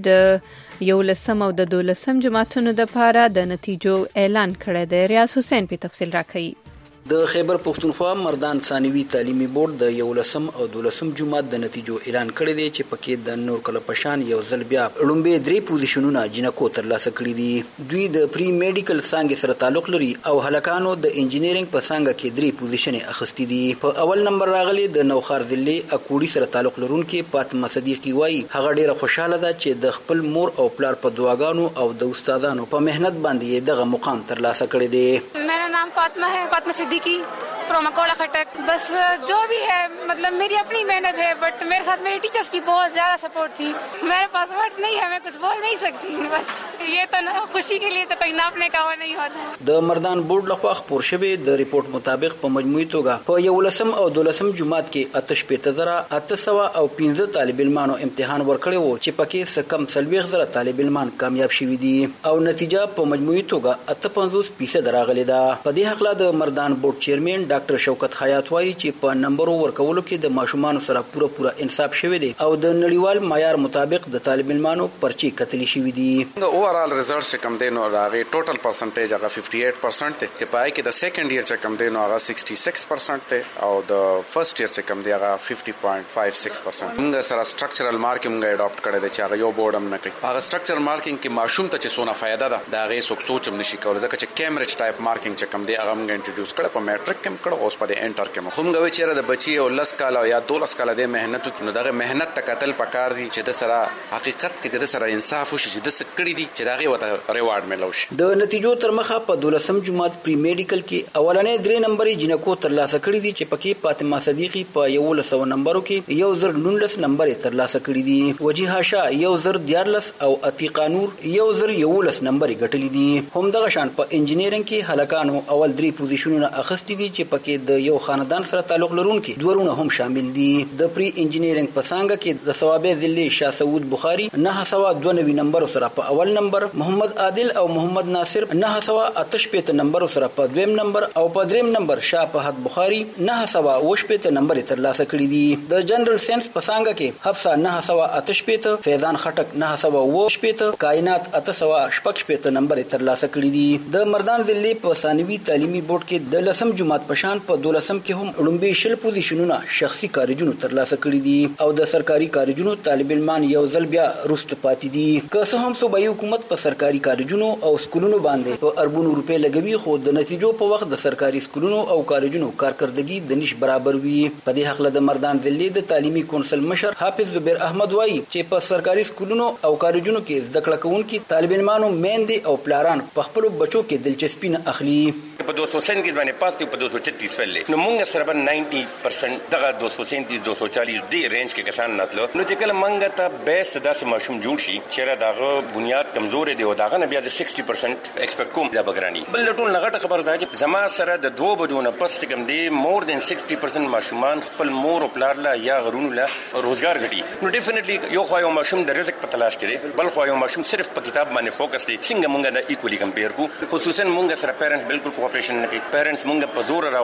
د یولسم او د دولسم جماعتونو د پاره د نتیجو اعلان کړی دی. ریاض حسین په تفصیل راکوي. د خیبر پختونخوا مردان ثانوي تعلیمي بورډ د یولسم او دولسم جماعت د نتیجو اعلان کړی دی چې پکې د نور کله پشان یو ځل بیا لومبه درې پوزیشنونه جنکو ترلاسه کړی دي. دوی د پری میډیکل څانګې سره تعلق لري او هلکانو د انجینرینګ په څانګه کې درې پوزیشنې اخیستې دي. په اول نمبر راغلي د نوخار ضلع اکوړي سره تعلق لرونکي فاطمه صدیقی وایي هغه ډیره خوشاله ده چې د خپل مور او پلار په دعاګانو او د استادانو په مهنت باندې دغه مقام ترلاسه کړی دی. मेरा नाम फातिमा है, फातिमा सिद्दीकी फ्रॉम अकोला खटक. बस जो भी है मतलब मेरी अपनी मेहनत है, बट मेरे साथ मेरे टीचर्स की बहुत ज़्यादा सपोर्ट थी. मेरे पास वर्ड्स नहीं है, मैं कुछ बोल नहीं सकती. बस ये तो खुशी के लिए तो कोई नापने का वो नहीं होता. د مردان بورډ لخوا خپور شوی د ریپورت مطابق په مجموعي توګه په یولسم او دولسم جماعت کې اته شپېته زره اته سوه او پنځه طالب علمانو امتحان ورکړی وو چې پکې څه کم څلوېښت زره طالب علمان کامیاب شوي دي او نتیجه په مجموعي توګه اته پنځوس فیصد راغلې ده. په دې هکله د مردان بورډ چیرمن ډاکټر شوکت حیات وایي چې په نمبرو ورکولو کې د ماشومانو سره پوره پوره انصاف شوی دی او د نړیوال معیار مطابق د طالب علمانو پرچې کتلې شوي دي. د اوورال ریزلټس چې کم دی نو هغه ټوټل پرسنټیج هغه ففټي ایټ پرسنټ دی چې پای کې د سیکنډ ایئر چې کم دی نو هغه سکسټي سکس پرسنټ دی او د فرست ایئر چې کم دی هغه ففټي پوینټ فایو سکس پرسنټ. موږ سره سټرکچرل مارکینګ موږ اډاپټ کړی دی چې هغه یو بورډ هم نه کوي. هغه سټرکچرل مارکینګ کې ماشوم ته چې څونه فایده ده دا هغه څوک سوچ هم نشي کولای ځکه چې کیمبرج ټایپ مارکینګ چې کم دی هغه موږ انټروډوس کړ په میټریک کې کړ اوس په دې انټر کې خو موږ چې د بچي او لس کاله یا دولس کاله د مهنت نو دغه مهنت ته قتل پکار دي چې د سره حقیقت کې د سره انصاف وشي چې د سکړی دي چې دغه وته ریوارډ ملو شي. د نتیجو تر مخه په دولسم جماعت پری میډیکل کې اولنې درې نمبرې جنکو ترلاسه کړی دي چې پکې فاطمه صدیقی په یولسو نمبرو کې یو زر نولس نمبرې ترلاسه کړی دي. وجیها شاه یو زر دیارلس او عتیقه نور یو زر یولس نمبرې ګټلې دي. همدغه شان په انجینرینګ کې هلکانو اول درې پوزیشنونه اخیستي دي چې پکې د یو خاندان سره تعلق لرونکي دورونه هم شامل دي. د پری انجینرینګ په څانګه کې د ثوابه ذلی شاه سعود بخاری نه سوا دوه نوي نمبر سره په اول نمبر، محمد عادل او محمد ناصر نه سوا اته شپېته نمبر سره په دویم نمبر او په دریم نمبر شاه فهد بخاری نه سوا اوه شپېته نمبر ترلاسه کړي دي. د جنرال ساينس په څانګه کې حفصه نه سوا اته شپېته، فیضان خټک نه سوا اوه شپېته، کائنات اته سوا شپږ شپېته نمبر ترلاسه کړي دي. د مردان ذلی په ثانوي تعلیمي بورډ کې د لسم جماعت پشان په دولسم کې هم لومبي شل پوزیشنونه شخصي کارجونو ترلاسه کړي دي او د سرکاري کارجونو طالب علمان یو ځل بیا رست پاتې دي. که څه هم صوبایي حکومت په سرکاري کارجونو او سکولونو باندې په اربونو روپے لګوي خو د نتیجو په وخت د سرکاري سکولونو او کارجونو کارکردګي د نش برابر وي. په دې حق له د مردان ذلی د تعلیمي کونسل مشر حافظ زبیر احمد وایي چې په سرکاري سکولونو او کارجونو کې زده کړه کوونکي طالب علمانو میندې او پلاران په خپل بچو کې دلچسپي نه اخلي. په دو سو سینتیس باندې پاس دی په دو سو چتیس ولې نو مونږ سره به نوي پرسنټ دغه دو سو سینتیس دو سو چالیس دی رینج کې کسان نتلو نو چې کله مونږ ته بیس داسې ماشوم جوړ شي چې دغه بنیاد کمزور دی او دغه نه بیا د سکسټي پرسنٹ ایکسپیکټ کوم دا بګرانی. بل ټول لغټه خبر ده چې زما سره د دوه بجو نه پس کم دی مور دین سکسټي پرسنٹ ماشومان خپل مور او پلار لا یا غرونو لا روزګار غټي. نو ډیفینیټلی یو خو یو ماشوم د رزق په تلاش کې بل خو یو ماشوم صرف په کتاب باندې فوکس دی. څنګه مونږ دا ایکولی کمپیر کو خصوصا مونږ سره پیرنټس بالکل کوآپریشن نه کوي. پیرنټس مونږ په زور راو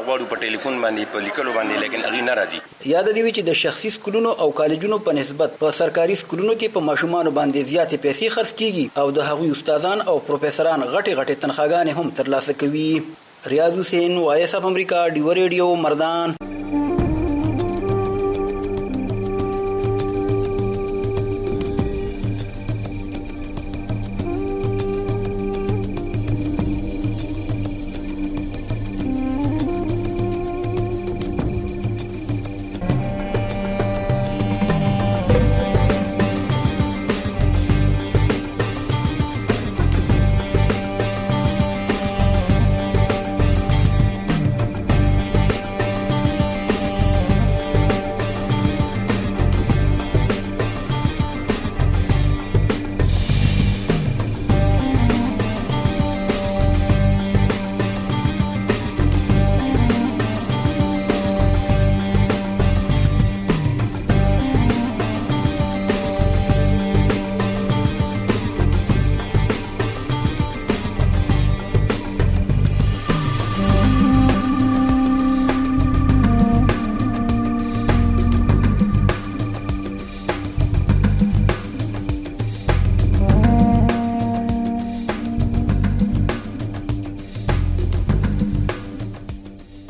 غواړو په ټلیفون باندې په لیکلو باندې، لیکن هغه ناراضي. یاد دی چې د شخصي سکولونو او کالجونو په نسبت په سرکاري سکولونو کې په ماشومان باندې زیاتې پیسې خرڅ کیږي او د هغوی استادان او پروفیسوران غټي غټي تنخواګانې هم ترلاسه کوي. ریاض حسین، وایس اف امریکا، ډیو ریډیو، مردان.